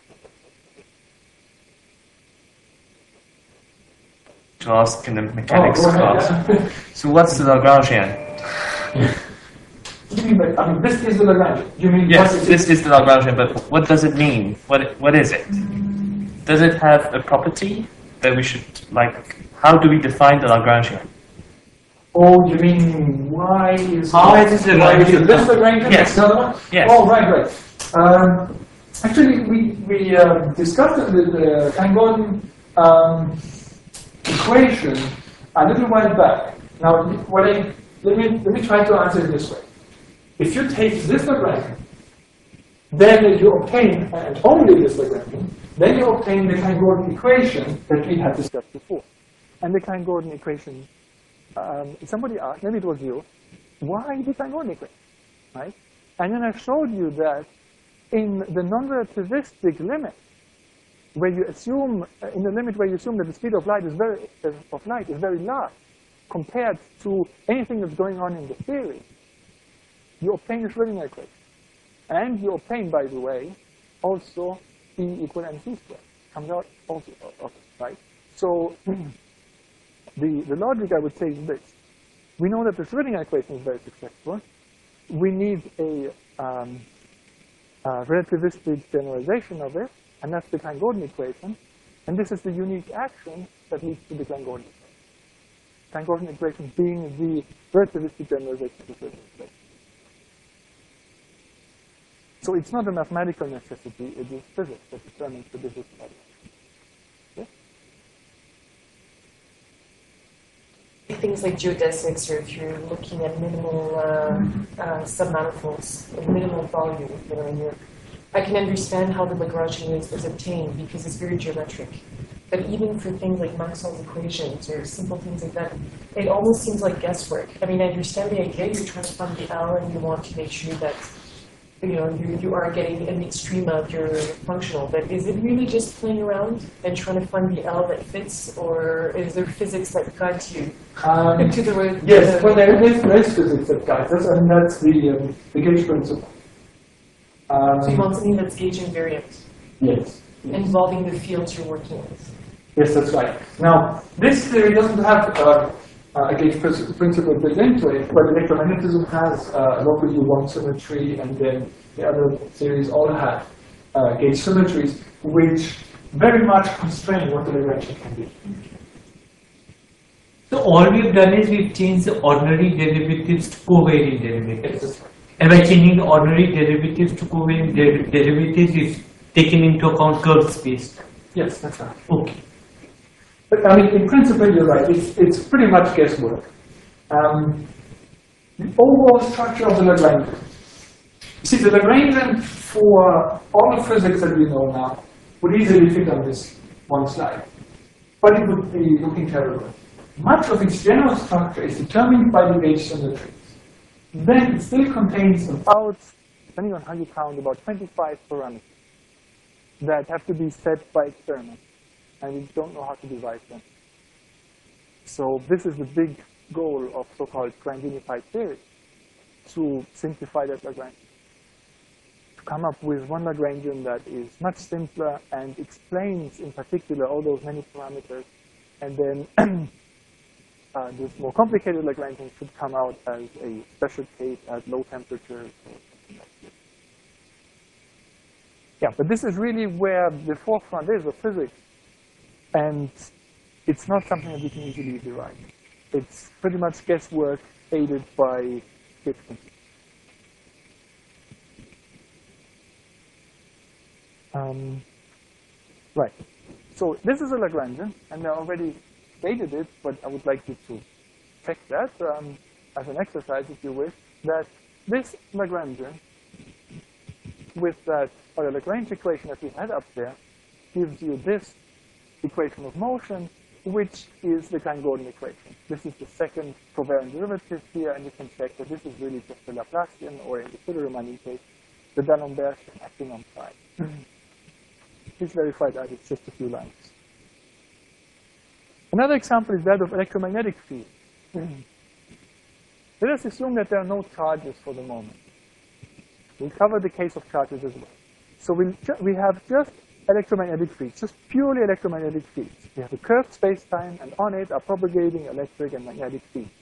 To ask in the mechanics Oh, go ahead, class. yeah. So what's the Lagrangian? You mean, like, I mean, this is the Lagrangian. You mean Yes, what is this it? is the Lagrangian, but what does it mean? What what is it? Does it have a property that we should, like, how do we define the Lagrangian? Oh, you mean why is How is it why is Lagrangian? it this Lagrangian? Yes. That's another one? Yes. Oh, right, right. Um, actually, we we uh, discussed the, the Klein-Gordon um, equation a little while back. Now, what I, let me let me try to answer it this way. If you take this Lagrangian, then you obtain, and only this Lagrangian, then you obtain the Klein-Gordon equation that we had discussed before. And the Klein-Gordon equation, um, somebody asked, maybe it was you, why the Klein-Gordon equation, right? And then I showed you that in the non-relativistic limit, where you assume, uh, in the limit where you assume that the speed of light is very, uh, of light is very large compared to anything that's going on in the theory, you obtain a Schrödinger equation. And you obtain, by the way, also E equal mc squared. Comes out also, okay, right? So the, the logic, I would say, is this. We know that the Schrödinger equation is very successful. We need a, um, a relativistic generalization of it, and that's the Klein-Gordon equation. And this is the unique action that leads to the Klein-Gordon equation. Klein-Gordon equation being the relativistic generalization of the Schrödinger equation. So it's not a mathematical necessity, it is physics that determines the business model. Yeah? Things like geodesics, or if you're looking at minimal uh, uh, submanifolds, of minimal volume, you know, and you're, I can understand how the Lagrangian is, is obtained because it's very geometric. But even for things like Maxwell's equations or simple things like that, it almost seems like guesswork. I mean, I understand the idea, you're trying to find the L and you want to make sure that you know, you, you are getting an extreme of your functional, but is it really just playing around and trying to find the L that fits, or is there physics that guides you Um, to the way? yes, the, well, there is, there is physics that guides us, and that's the, um, the gauge principle. Um, so you want something that's gauge invariant, yes. involving the fields you're working with. Yes, that's right. Now, this theory doesn't have uh, a gauge principle built into it, but electromagnetism has uh, local U one symmetry, and then the other theories all have uh, gauge symmetries, which very much constrain what the Lagrangian can be. So all we've done is we've changed the ordinary derivatives to covariant derivatives. Yes, And by changing the ordinary derivatives to covariant der derivatives, we've taken into account curve space. yes, that's right. Okay. But I mean, in principle, you're right. It's, it's pretty much guesswork. Um, the overall structure of the Lagrangian. See, the Lagrangian for all the physics that we know now would easily fit on this one slide. But it would be looking terrible. Much of its general structure is determined by the gauge symmetries. Then it still contains About, depending on how you count, about twenty-five parameters that have to be set by experiment. And we don't know how to devise them. So this is the big goal of so-called grand unified theory, to simplify that Lagrangian. To come up with one Lagrangian that is much simpler and explains in particular all those many parameters, and then uh, this more complicated Lagrangian should come out as a special case at low temperatures. Yeah, but this is really where the forefront is of physics. And it's not something that we can easily derive. it's pretty much guesswork aided by Gibson. Um, right. So this is a Lagrangian, and I already stated it, but I would like you to check that um, as an exercise, if you wish, that this Lagrangian with that Euler Lagrange equation that we had up there gives you this equation of motion, which is the Klein-Gordon equation. This is the second covariant derivative here, and you can check that this is really just the Laplacian, or in the Fitter-Riemann case, the D'Alembert acting on phi. Please verify that, it's just a few lines. Another example is that of electromagnetic fields. Let us assume that there are no charges for the moment. We'll cover the case of charges as well. So we'll we have just electromagnetic fields, just purely electromagnetic fields. We have a curved space-time, and on it are propagating electric and magnetic fields.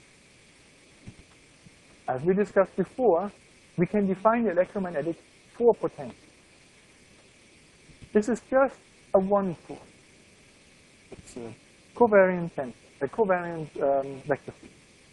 As we discussed before, we can define the electromagnetic four potential. This is just a one-four. It's a covariant tensor, a covariant um, vector field.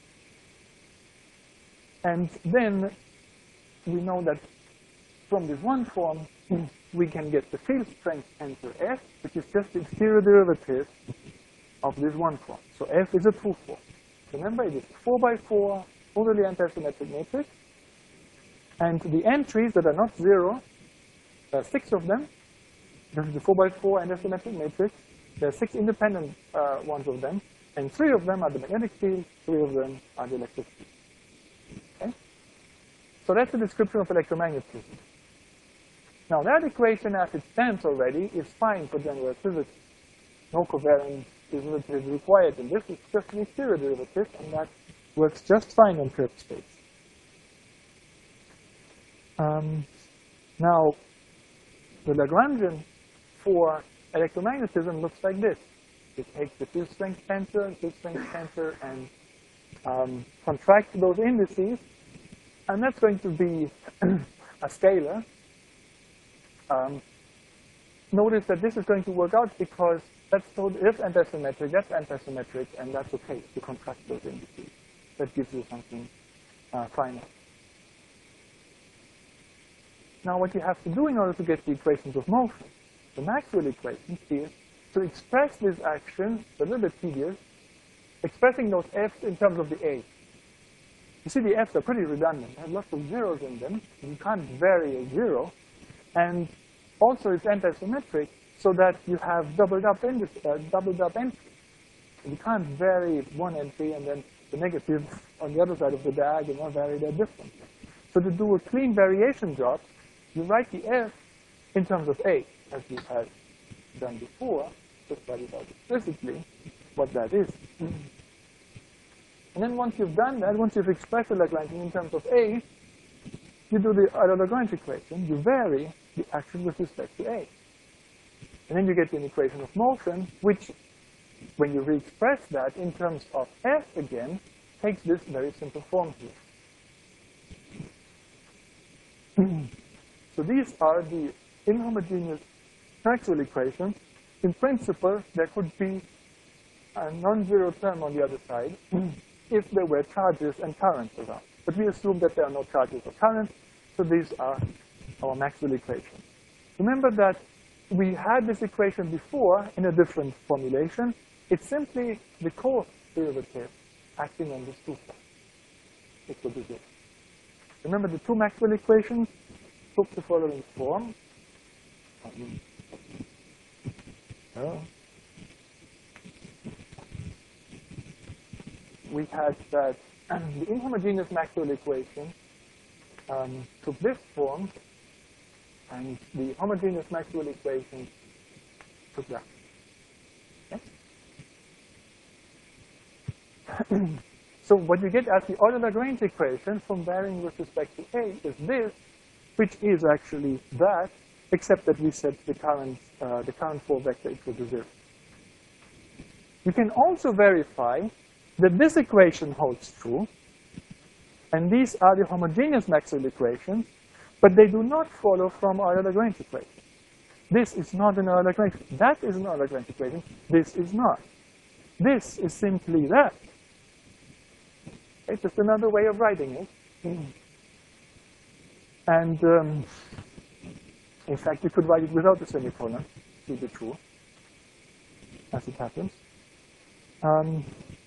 And then we know that from this one form, we can get the field strength tensor F, which is just the exterior derivative of this one form. So F is a true form. Remember, it is a four by four, totally antisymmetric matrix. And the entries that are not zero, there are six of them. This is the four by four antisymmetric matrix. There are six independent uh, ones of them. And three of them are the magnetic field, three of them are the electric field. Okay? So that's the description of electromagnetism. Now that equation as it stands already is fine for general relativity. No covariant derivative is required, and this is just an exterior derivative, and that works just fine on curved space. Um, now, the Lagrangian for electromagnetism looks like this. It takes the field strength tensor and field strength tensor and um, contracts those indices, and that's going to be a scalar. Um, notice that this is going to work out because that's totally, that's antisymmetric, that's antisymmetric, and that's okay to contract those indices. That gives you something uh, finite. Now what you have to do in order to get the equations of motion, the Maxwell equations, is to express this action, a little bit tedious, expressing those f's in terms of the a. You see the f's are pretty redundant. They have lots of zeros in them. You can't vary a zero. And also it's antisymmetric, so that you have doubled up, uh, doubled up entry. You can't vary one entry and then the negative on the other side of the diagonal vary their difference. So to do a clean variation job, you write the f in terms of a, as you had done before, just write it out explicitly, what that is. And then once you've done that, once you've expressed the Lagrangian in terms of a, you do the Euler Lagrange equation, you vary the action with respect to a. And then you get an equation of motion, which, when you re-express that in terms of f again, takes this very simple form here. So these are the inhomogeneous Maxwell equations. In principle, there could be a non-zero term on the other side if there were charges and currents around. But we assume that there are no charges or currents, so these are our Maxwell equations. Remember that we had this equation before in a different formulation. It's simply the co-derivative acting on this two side. Equal to zero. Remember the two Maxwell equations took the following form. Oh. We had that the inhomogeneous Maxwell equation um, took this form, and the homogeneous Maxwell equation took that. Okay? So what you get as the Euler Lagrange equation from varying with respect to a is this, which is actually that, except that we set the current uh, the current four vector equal to zero. You can also verify that this equation holds true, and these are the homogeneous Maxwell equations, but they do not follow from Euler Lagrange equation. This is not an Euler Lagrange. That is an Euler Lagrange equation. This is not. This is simply that. It's just another way of writing it. And um, in fact, you could write it without the semicolon to be true, as it happens. Um,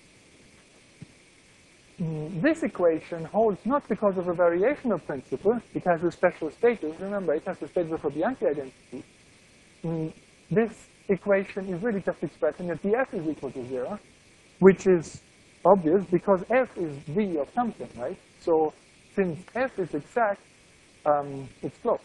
this equation holds not because of a variational principle. It has a special status. Remember, it has the status of a Bianchi identity. Mm, this equation is really just expressing that df is equal to zero, which is obvious because f is v of something, right? So since f is exact, um, it's closed.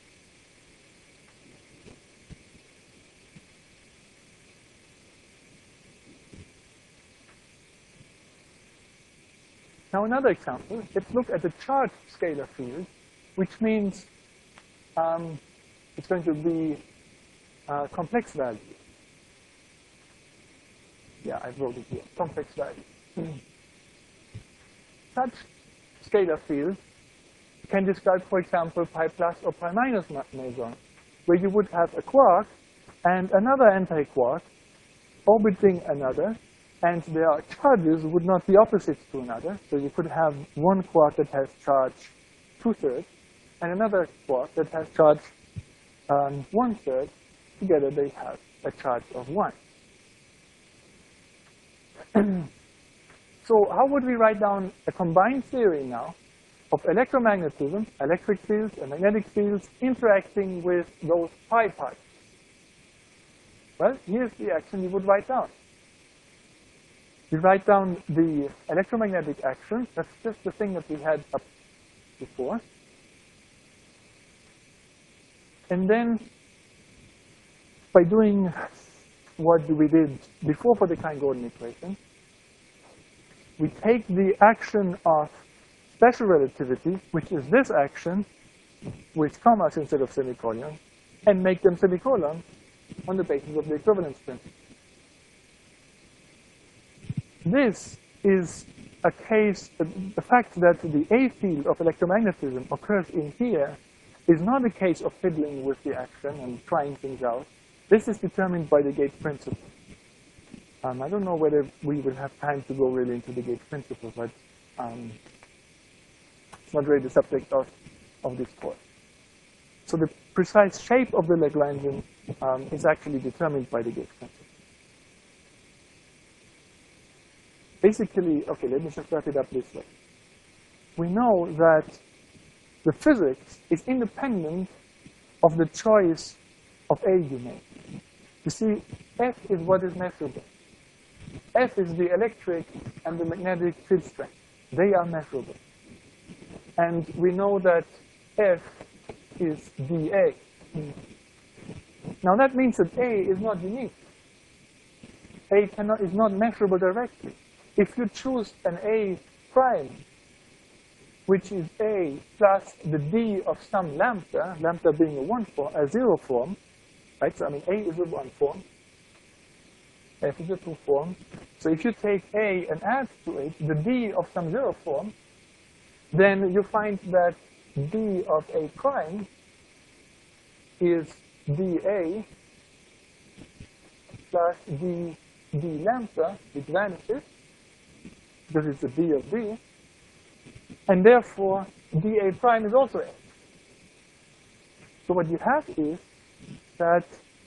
Now another example, let's look at the charge scalar field, which means um, it's going to be a complex value. Yeah, I wrote it here, complex value. Mm. Such scalar field can describe, for example, pi plus or pi minus meson, where you would have a quark and another anti-quark orbiting another, and their charges would not be opposites to another. So you could have one quark that has charge two-thirds, and another quark that has charge um, one-third. Together they have a charge of one. So how would we write down a combined theory now of electromagnetism, electric fields, and magnetic fields interacting with those pi parts? Well, here's the action you would write down. We write down the electromagnetic action. That's just the thing that we had up before. And then, by doing what we did before for the Klein-Gordon equation, we take the action of special relativity, which is this action, with commas instead of semicolon, and make them semicolon on the basis of the equivalence principle. This is a case, the fact that the A field of electromagnetism occurs in here is not a case of fiddling with the action and trying things out. This is determined by the gauge principle. Um, I don't know whether we will have time to go really into the gauge principle, but um, it's not really the subject of, of this course. So the precise shape of the Lagrangian um, is actually determined by the gauge principle. Basically, okay, let me just wrap it up this way. We know that the physics is independent of the choice of A you make. You see, F is what is measurable. F is the electric and the magnetic field strength. They are measurable. And we know that F is dA. Now that means that A is not unique. A cannot, is not measurable directly. If you choose an A prime, which is A plus the D of some lambda, lambda being a one form, a zero form, right? So I mean A is a one form, F is a two form. So if you take A and add to it the D of some zero form, then you find that D of A prime is dA plus D D lambda, which vanishes because it's a D of D, and therefore dA prime is also F. So what you have is that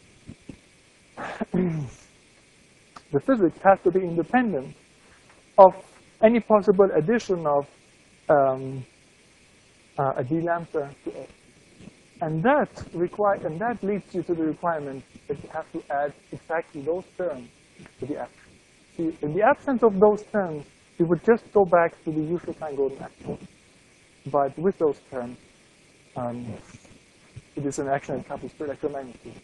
the physics has to be independent of any possible addition of um, uh, a D lambda to A. And that, require, and that leads you to the requirement that you have to add exactly those terms to the action. See, in the absence of those terms, we would just go back to the usual Klein-Gordon action. But with those terms, um, it is an action that couples to electromagnetism.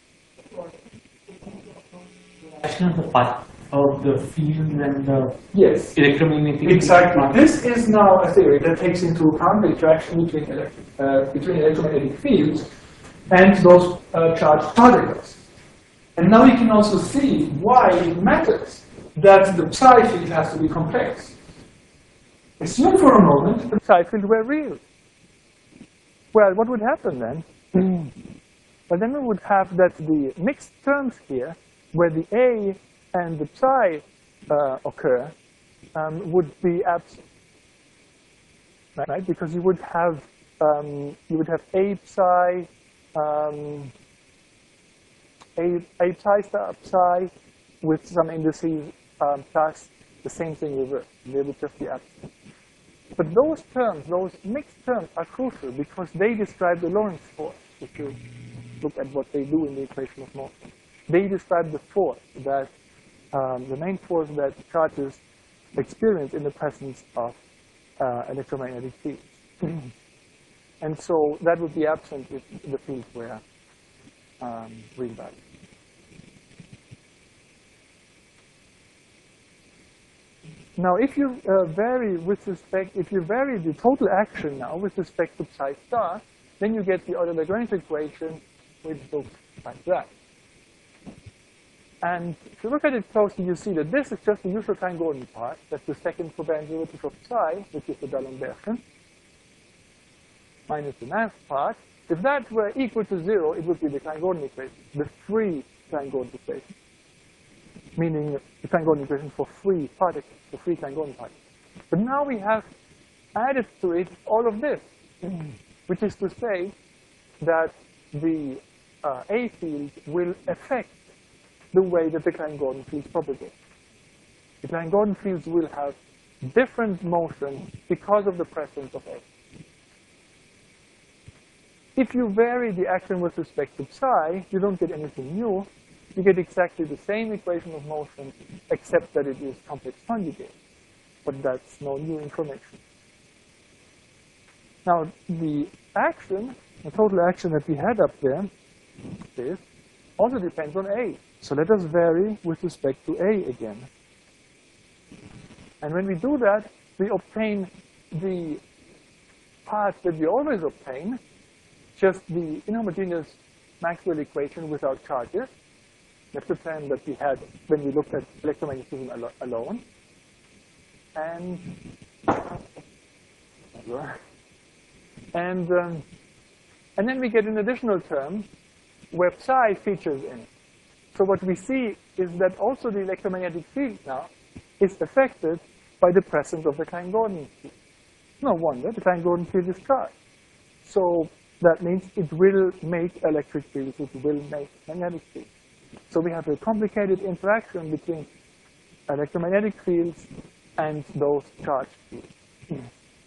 Action of the part of the field and the Yes, electromagnetic. exactly. This is now a theory that takes into account the interaction between, elect uh, between electromagnetic fields and those uh, charged particles. And now you can also see why it matters that the psi field has to be complex. Assume for a moment the psi field were real. Well, what would happen then? Well, then we would have that the mixed terms here, where the A and the psi uh, occur, um, would be absent. right? Because you would have um, you would have A psi, um, A, A psi star psi with some indices um, plus the same thing reversed. They would just be absent. But those terms, those mixed terms, are crucial because they describe the Lorentz force. If you look at what they do in the equation of motion, they describe the force that um, the main force that charges experience in the presence of uh, electromagnetic fields. And so that would be absent if the fields were um, real values. Now, if you uh, vary with respect, if you vary the total action now with respect to psi star, then you get the Euler-Lagrange equation, which looks like that. And if you look at it closely, you see that this is just the usual Klein-Gordon part. That's the second covariant derivative of psi, which is the D'Alembert, minus the mass part. If that were equal to zero, it would be the Klein-Gordon equation, the free Klein-Gordon equation, meaning the Klein-Gordon equation for free particles, for free Klein-Gordon particles. But now we have added to it all of this, which is to say that the uh, A field will affect the way that the Klein-Gordon fields propagate. The Klein-Gordon fields will have different motion because of the presence of A. If you vary the action with respect to psi, you don't get anything new. You get exactly the same equation of motion, except that it is complex conjugate. But that's no new information. Now, the action, the total action that we had up there, this also depends on A. So let us vary with respect to A again. And when we do that, we obtain the parts that we always obtain, just the inhomogeneous Maxwell equation without charges. That's the term that we had when we looked at electromagnetism al alone. And, and, um, and then we get an additional term where psi features in it. So what we see is that also the electromagnetic field now is affected by the presence of the Klein-Gordon field. No wonder, the Klein-Gordon field is charged. So that means it will make electric fields, it will make magnetic fields. So we have a complicated interaction between electromagnetic fields and those charged fields. Mm.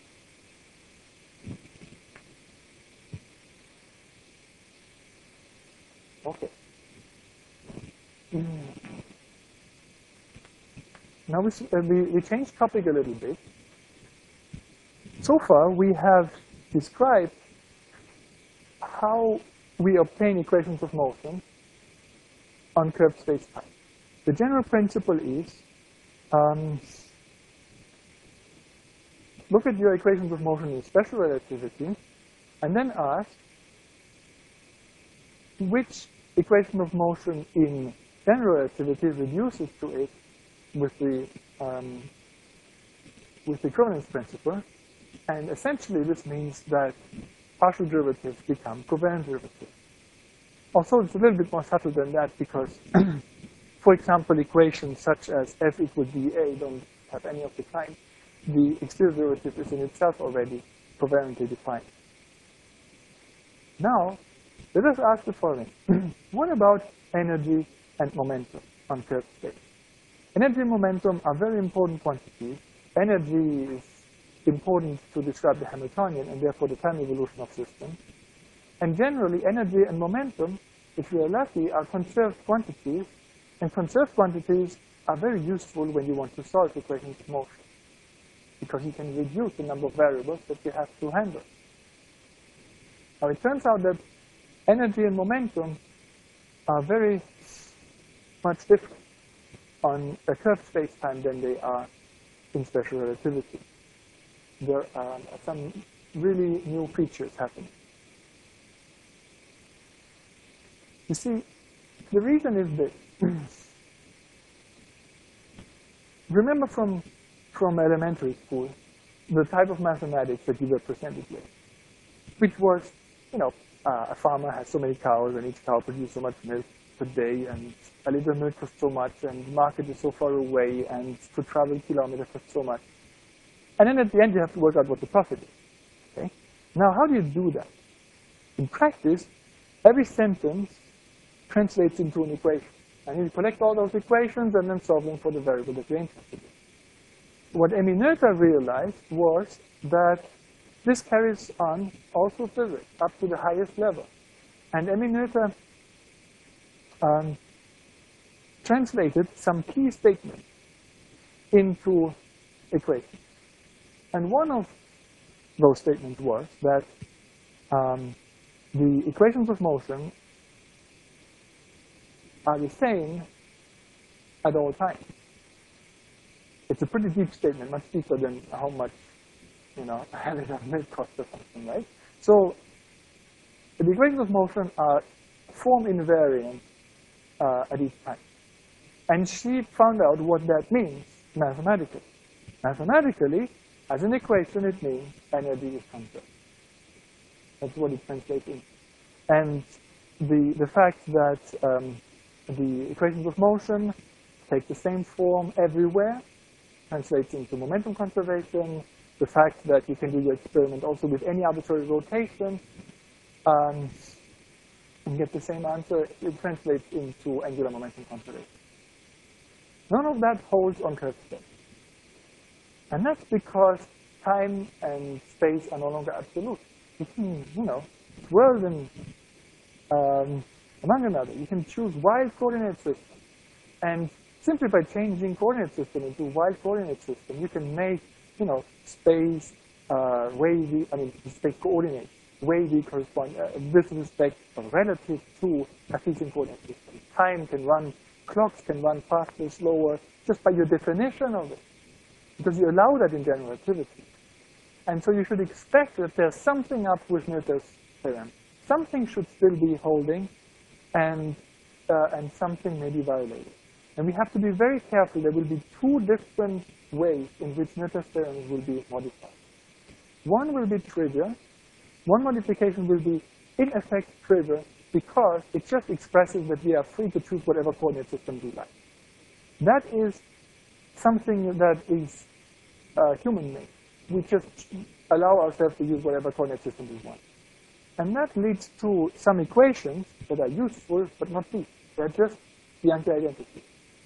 Okay. Mm. Now we, uh, we, we change topic a little bit. So far, we have described how we obtain equations of motion on curved spacetime. The general principle is, um, look at your equations of motion in special relativity, and then ask which equation of motion in general relativity reduces to it with the um, with the equivalence principle. And essentially, this means that partial derivatives become covariant derivatives. Also, it's a little bit more subtle than that because, for example, equations such as f equals dA don't have any of the kind. The exterior derivative is in itself already covariantly defined. Now, let us ask the following. What about energy and momentum on curved space? Energy and momentum are very important quantities. Energy is important to describe the Hamiltonian and therefore the time evolution of systems. And generally, energy and momentum, if you are lucky, are conserved quantities. And conserved quantities are very useful when you want to solve equations of motion, because you can reduce the number of variables that you have to handle. Now, it turns out that energy and momentum are very much different on a curved spacetime than they are in special relativity. There are some really new features happening. You see, the reason is this. Remember from, from elementary school, the type of mathematics that you were presented with, which was, you know, uh, a farmer has so many cows, and each cow produces so much milk per day, and a liter of milk costs so much, and the market is so far away, and to travel kilometers costs so much. And then at the end, you have to work out what the profit is. Okay? Now, how do you do that? In practice, every sentence translates into an equation. And you collect all those equations and then solve them for the variable that you're interested in. What Emmy Noether realized was that this carries on also physics up to the highest level. And Emmy Noether um, translated some key statements into equations. And one of those statements was that um, the equations of motion are the same at all times. It's a pretty deep statement, much deeper than how much, you know, having a milk cost or something, right? So the equations of motion are form invariant uh, at each time. And she found out what that means mathematically. Mathematically, as an equation, it means energy is conserved. That's what it translates into. And the, the fact that um, the equations of motion take the same form everywhere translates into momentum conservation. The fact that you can do your experiment also with any arbitrary rotation um, and get the same answer, it translates into angular momentum conservation. None of that holds on curved space. And that's because time and space are no longer absolute. You can, you know, swirl them um, among another. You can choose wild coordinate systems. And simply by changing coordinate system into wild coordinate system, you can make, you know, space uh, wavy, I mean, space coordinates wavy correspond uh, with respect or relative to Cartesian coordinate system. Time can run, clocks can run faster, slower, just by your definition of it, because you allow that in general relativity. And so you should expect that there's something up with Noether's theorem. Something should still be holding, and uh, and something may be violated. And we have to be very careful. There will be two different ways in which Noether's theorem will be modified. One will be trivial. One modification will be, in effect, trivial because it just expresses that we are free to choose whatever coordinate system we like. That is something that is uh, human-made. We just allow ourselves to use whatever coordinate system we want. And that leads to some equations that are useful, but not deep. They're just the anti-identity.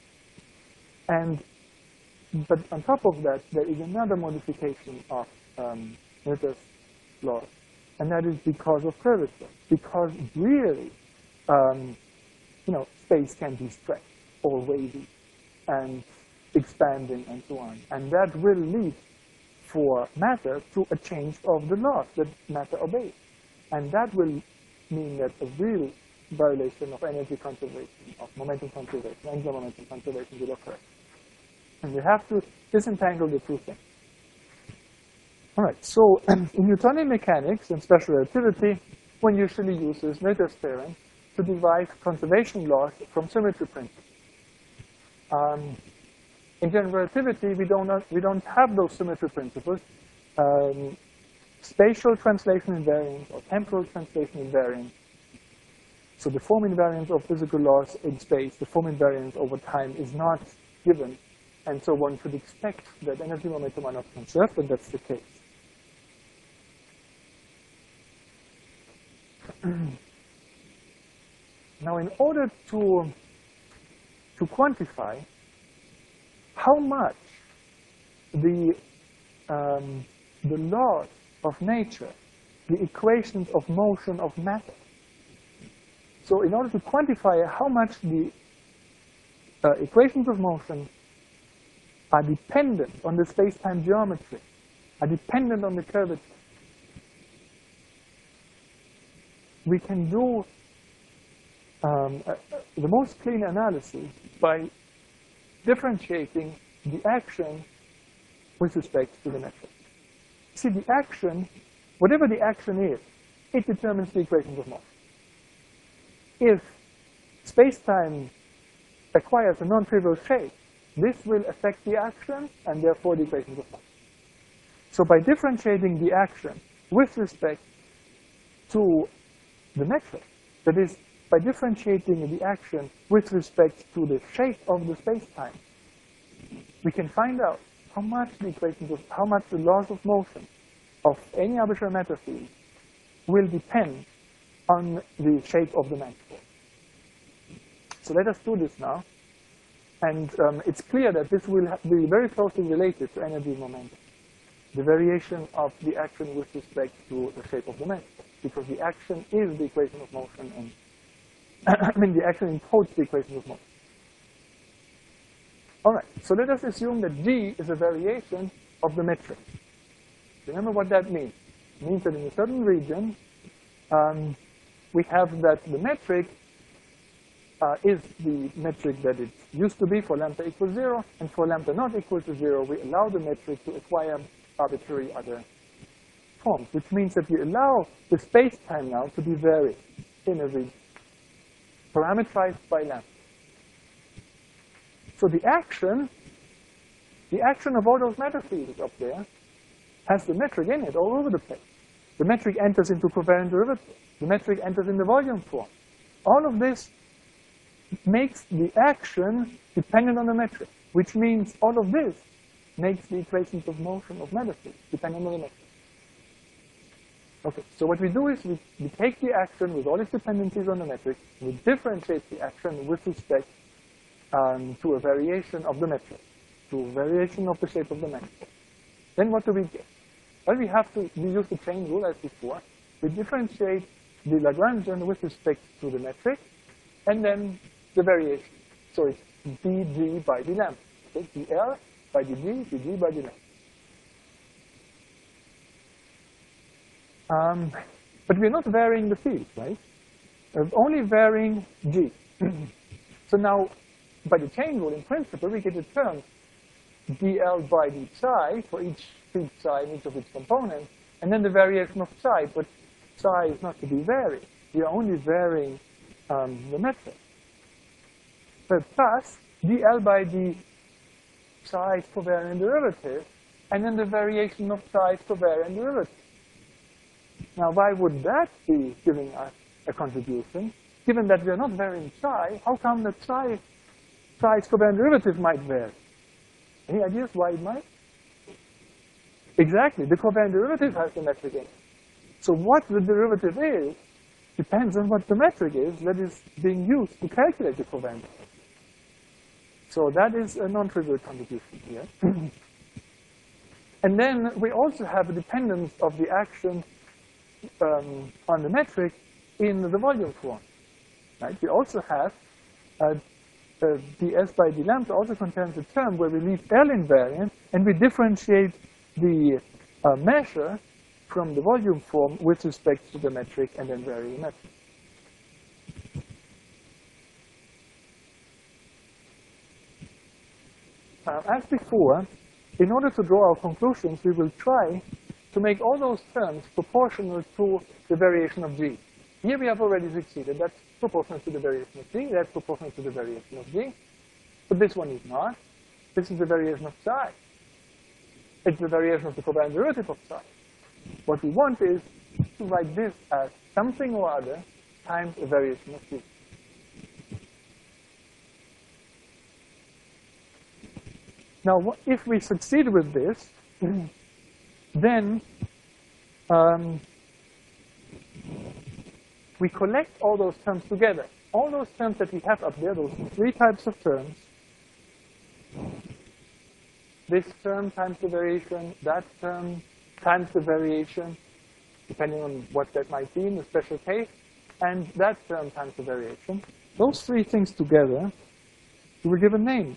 And, but on top of that, there is another modification of um, Noether's law, and that is because of curvature. Because really, um, you know, space can be stretched or wavy and expanding and so on. And that will lead for matter to a change of the laws that matter obeys. And that will mean that a real violation of energy conservation, of momentum conservation, angular momentum conservation will occur. And we have to disentangle the two things. All right, so in Newtonian mechanics and special relativity, one usually uses Noether's theorem to derive conservation laws from symmetry principles. Um, in general relativity, we don't, we don't have those symmetry principles. Um, spatial translation invariance or temporal translation invariance. So the form invariance of physical laws in space, the form invariance over time is not given. And so one should expect that energy momentum are not conserved, and that's the case. Now, in order to, to quantify how much the, um, the laws of nature, the equations of motion of matter, so in order to quantify how much the uh, equations of motion are dependent on the space-time geometry, are dependent on the curvature, we can do um, uh, the most clean analysis by differentiating the action with respect to the metric. See, the action, whatever the action is, it determines the equations of motion. If space-time acquires a non-trivial shape, this will affect the action and therefore the equations of motion. So by differentiating the action with respect to the metric, that is, by differentiating the action with respect to the shape of the space-time, we can find out how much the equations of, how much the laws of motion of any arbitrary matter field will depend on the shape of the manifold. So let us do this now. And um, it's clear that this will be very closely related to energy and momentum, the variation of the action with respect to the shape of the manifold, because the action is the equation of motion, and I mean the action encodes the equation of motion. All right, so let us assume that G is a variation of the metric. Remember what that means. It means that in a certain region, um, we have that the metric uh, is the metric that it used to be for lambda equals zero, and for lambda not equal to zero, we allow the metric to acquire arbitrary other forms, which means that we allow the space-time now to be varied in a region, parameterized by lambda. So the action, the action of all those matter fields up there has the metric in it all over the place. The metric enters into covariant derivative. The metric enters in the volume form. All of this makes the action dependent on the metric, which means all of this makes the equations of motion of matter fields dependent on the metric. Okay, so what we do is we, we take the action with all its dependencies on the metric, we differentiate the action with respect um, to a variation of the metric, to a variation of the shape of the manifold. Then what do we get? Well, we have to we use the chain rule as before. We differentiate the Lagrangian with respect to the metric, and then the variation. So it's dg by d lambda. Okay, dl by dg, dg by d lambda. Um, but we're not varying the field, right? We're only varying g. So now, by the chain rule, in principle, we get a term dl by d psi for each field psi in each of its components, and then the variation of psi, but psi is not to be varied. We are only varying um, the metric. But plus dl by d psi is covariant derivative, and then the variation of psi is covariant derivative. Now, why would that be giving us a contribution? Given that we are not varying psi, how come that psi, psi's covariant derivative might vary? Any ideas why it might? Exactly, the covariant derivative has the metric in it. So what the derivative is depends on what the metric is that is being used to calculate the covariant derivative. So that is a non-trivial contribution here. And then we also have a dependence of the action um, on the metric in the volume form. Right? We also have uh, uh, ds by d lambda also contains a term where we leave L invariant, and we differentiate the uh, measure from the volume form with respect to the metric and then vary the metric. Uh, as before, in order to draw our conclusions, we will try to make all those terms proportional to the variation of g. Here we have already succeeded. That's proportional to the variation of g. That's proportional to the variation of g. But this one is not. This is the variation of psi. It's the variation of the covariant derivative of psi. What we want is to write this as something or other times a variation of g. Now, if we succeed with this, then um, we collect all those terms together. All those terms that we have up there, those three types of terms, this term times the variation, that term times the variation, depending on what that might be in the special case, and that term times the variation. Those three things together, we will give a name.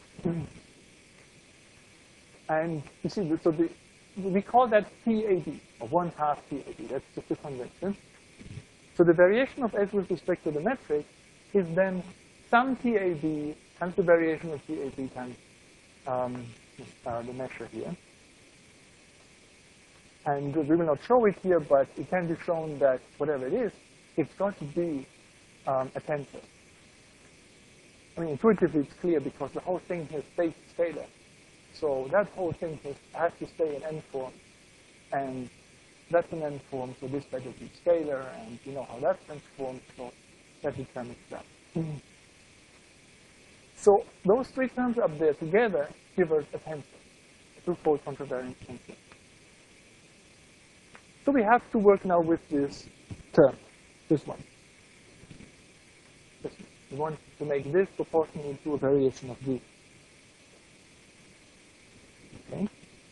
And you see, so the, we call that P A B, or one half P A B. That's just a convention. So the variation of S with respect to the metric is then some P A B times the variation of P A B times um, uh, the measure here. And we will not show it here, but it can be shown that whatever it is, it's got to be um, a tensor. I mean, intuitively it's clear because the whole thing here stays scalar. So that whole thing has, has to stay in n form, and that's an n form, so this better be scalar, and you know how that transforms, so that determines that. Mm-hmm. So those three terms up there together give us a tensor, a two-fold contravariant tensor. So we have to work now with this term, this one. This one. We want to make this proportional to a variation of v. Okay.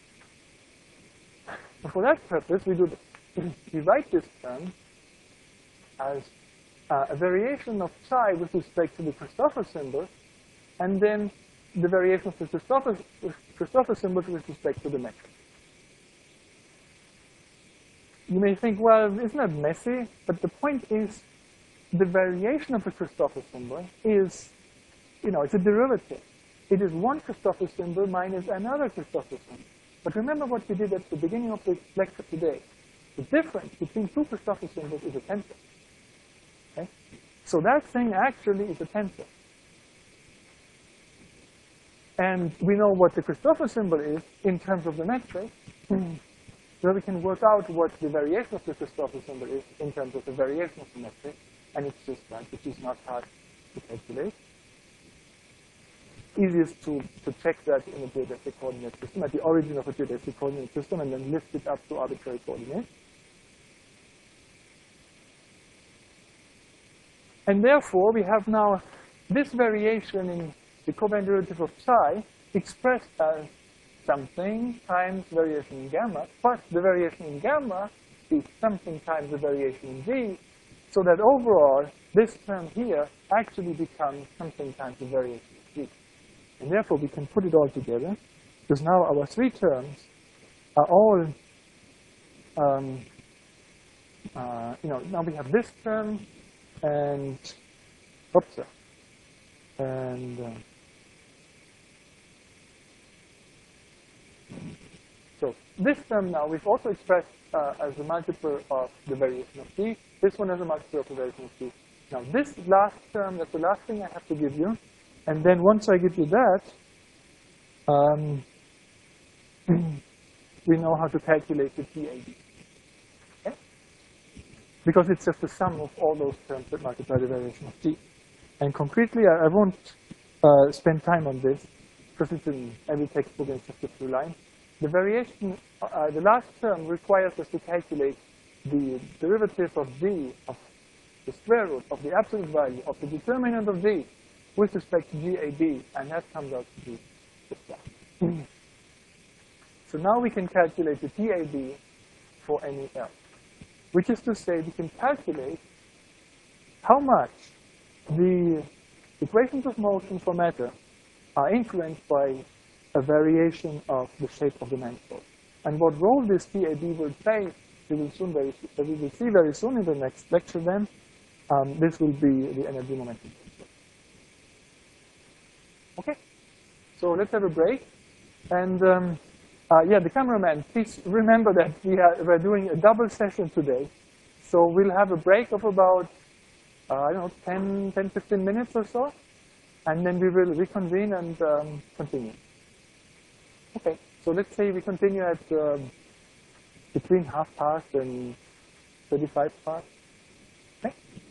And for that purpose, we do this. We write this term as uh, a variation of psi with respect to the Christoffel symbol, and then the variation of the Christoffel, Christoffel symbol with respect to the metric. You may think, well, isn't that messy? But the point is, the variation of the Christoffel symbol is, you know, it's a derivative. It is one Christoffel symbol minus another Christoffel symbol. But remember what we did at the beginning of the lecture today. The difference between two Christoffel symbols is a tensor. Okay? So that thing actually is a tensor. And we know what the Christoffel symbol is in terms of the metric. So we can work out what the variation of the Christoffel symbol is in terms of the variation of the metric. And it's just that, which is not hard to calculate. Easiest to, to check that in a geodesic coordinate system, at the origin of a geodesic coordinate system, and then lift it up to arbitrary coordinates. And therefore, we have now this variation in the covariant derivative of psi expressed as something times variation in gamma, plus the variation in gamma is something times the variation in v, so that overall, this term here actually becomes something times the variation in v. And therefore, we can put it all together, because now our three terms are all, um, uh, you know, now we have this term, and, oops, and, uh, so this term now we've also expressed uh, as a multiple of the variation of t. This one as a multiple of the variation of t. Now this last term, that's the last thing I have to give you. And then once I give you that, um, we know how to calculate the T A B. Okay? Because it's just the sum of all those terms that multiply the variation of t. And concretely, I, I won't uh, spend time on this, because it's in every textbook and it's just a few lines. The variation, uh, the last term requires us to calculate the derivative of v, of the square root of the absolute value of the determinant of v with respect to G A B, and that comes out to be this one. So now we can calculate the T A B for any L, which is to say we can calculate how much the equations of motion for matter are influenced by a variation of the shape of the manifold. And what role this T A B will play, we will, soon very, we will see very soon in the next lecture then. Um, this will be the energy momentum. Okay, so let's have a break. And um, uh, yeah, the cameraman, please remember that we are we're doing a double session today. So we'll have a break of about, uh, I don't know, ten, ten, fifteen minutes or so. And then we will reconvene and um, continue. Okay, so let's say we continue at um, between half past and thirty-five past. Okay.